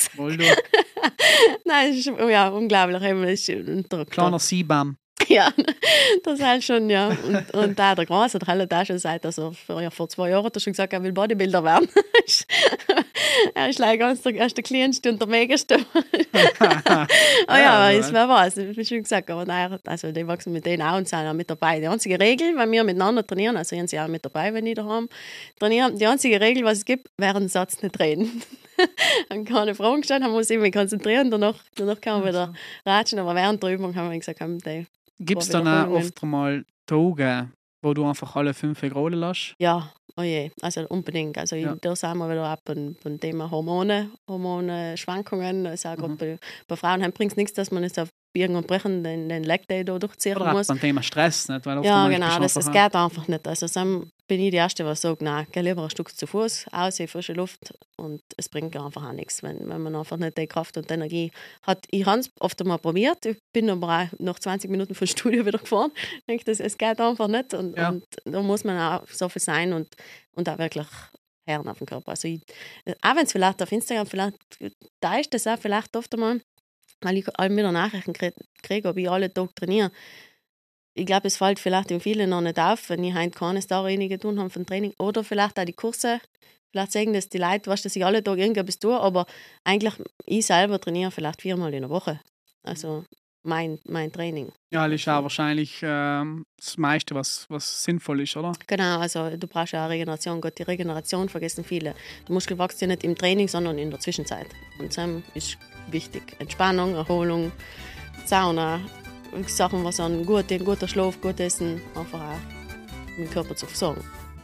Nein, das ist ja unglaublich. Das ist der, Kleiner Siebam. Ja, das halt schon, ja. Und, und da der Große, der hat auch schon gesagt, also vor, ja, vor zwei Jahren hat er schon gesagt, er will Bodybuilder werden. Er ist leider ganz der, er ist der kleinste und der megeste. Oh ja, es war was, das ist schon gesagt. Aber nein, also die wachsen mit denen auch und sind auch mit dabei. Die einzige Regel, wenn wir miteinander trainieren, also sind sie auch mit dabei, wenn ich daheim trainiere, die einzige Regel, was es gibt, wäre ein Satz nicht reden. Dann keine Fragen gestellt, man muss sich immer konzentrieren, danach, danach kann man wieder ratschen, aber während der Übung haben wir gesagt, die gibt es dann auch oft mal Tage, wo du einfach alle fünf rollen lässt? Ja, oh je, also unbedingt. Also ja. Da sind wir wieder ab beim, beim Thema Hormone, Hormonschwankungen. Also auch mhm. bei, bei Frauen bringt es nichts, dass man jetzt auf Biegen und Brechen den, den Leg Day da durchziehen Oder muss. beim Thema Stress, nicht? Weil ja, genau, das, das geht einfach nicht. Also dann bin ich die Erste, die sagt, nein, geh lieber ein Stück zu Fuß, aus in frische Luft und es bringt einfach auch nichts, wenn, wenn man einfach nicht die Kraft und die Energie hat. Ich habe es oft einmal probiert, ich bin aber auch nach zwanzig Minuten vom Studio wieder gefahren. Ich denke, das, es geht einfach nicht und, ja. und da muss man auch so viel sein und, und auch wirklich Herren auf dem Körper. Also ich, auch wenn es vielleicht auf Instagram, vielleicht, da ist das auch vielleicht oft einmal, weil ich all wieder Nachrichten kriege, ob ich alle Tage trainiere. Ich glaube, es fällt vielleicht in vielen noch nicht auf, wenn ich heute keine Story getan habe vom Training. Oder vielleicht auch die Kurse. Vielleicht sagen das die Leute, weißt, dass ich alle Tage irgendwas tue, aber eigentlich ich selber trainiere vielleicht viermal in der Woche. Also mein, mein Training. Ja, das ist auch wahrscheinlich ähm, das meiste, was, was sinnvoll ist, oder? Genau, also du brauchst ja auch Regeneration. Gott, die Regeneration vergessen viele. Der Muskel wächst ja nicht im Training, sondern in der Zwischenzeit. Und das ist wichtig. Entspannung, Erholung, Sauna, Sachen, was an gut, ein guter Schlaf, gut Essen, einfach auch den Körper zu versorgen.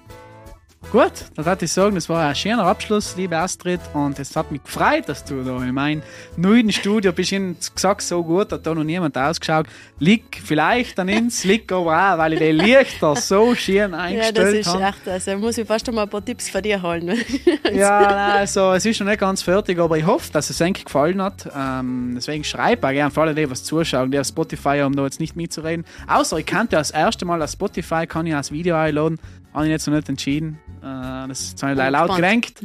Gut, dann würde ich sagen, das war ein schöner Abschluss, liebe Astrid, und es hat mich gefreut, dass du da in meinem neuen Studio bist. Ich habe gesagt, so gut hat da noch niemand ausgeschaut. Liegt vielleicht an uns, liegt aber auch, weil ich die Lichter so schön eingestellt habe. Ja, das ist habe. echt, also muss ich fast mal ein paar Tipps von dir holen. Ja, nein, also es ist noch nicht ganz fertig, aber ich hoffe, dass es euch gefallen hat. Ähm, deswegen schreibe ich gerne für alle, die was zuschauen, die auf Spotify haben, da jetzt nicht mitzureden. Außer ich kannte das erste Mal auf Spotify, kann ich als Video einladen. Habe ich jetzt noch nicht entschieden. Uh, das ist zwar laut gelenkt.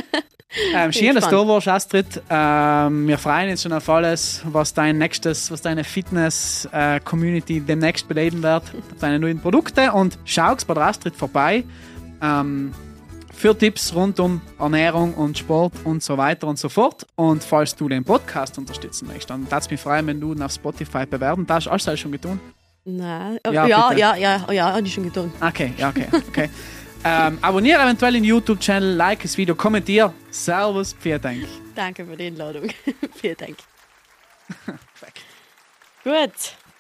ähm, schön, dass du da warst, Astrid. Ähm, wir freuen uns schon auf alles, was dein nächstes, was deine Fitness-Community äh, demnächst beleben wird, auf deine neuen Produkte. Und schau bei der Astrid vorbei ähm, für Tipps rund um Ernährung und Sport und so weiter und so fort. Und falls du den Podcast unterstützen möchtest, dann würde es mich freuen, wenn du ihn auf Spotify bewerben darfst. Hast du das schon getan? Nein. Ja, ja, ja, ja, oh, ja, habe ich schon getan. Okay, ja, okay, okay. Ähm, abonniere eventuell den YouTube-Channel, like das Video, kommentiere. Servus, vielen Dank. Danke für die Einladung. Vielen Dank. Perfekt. Gut.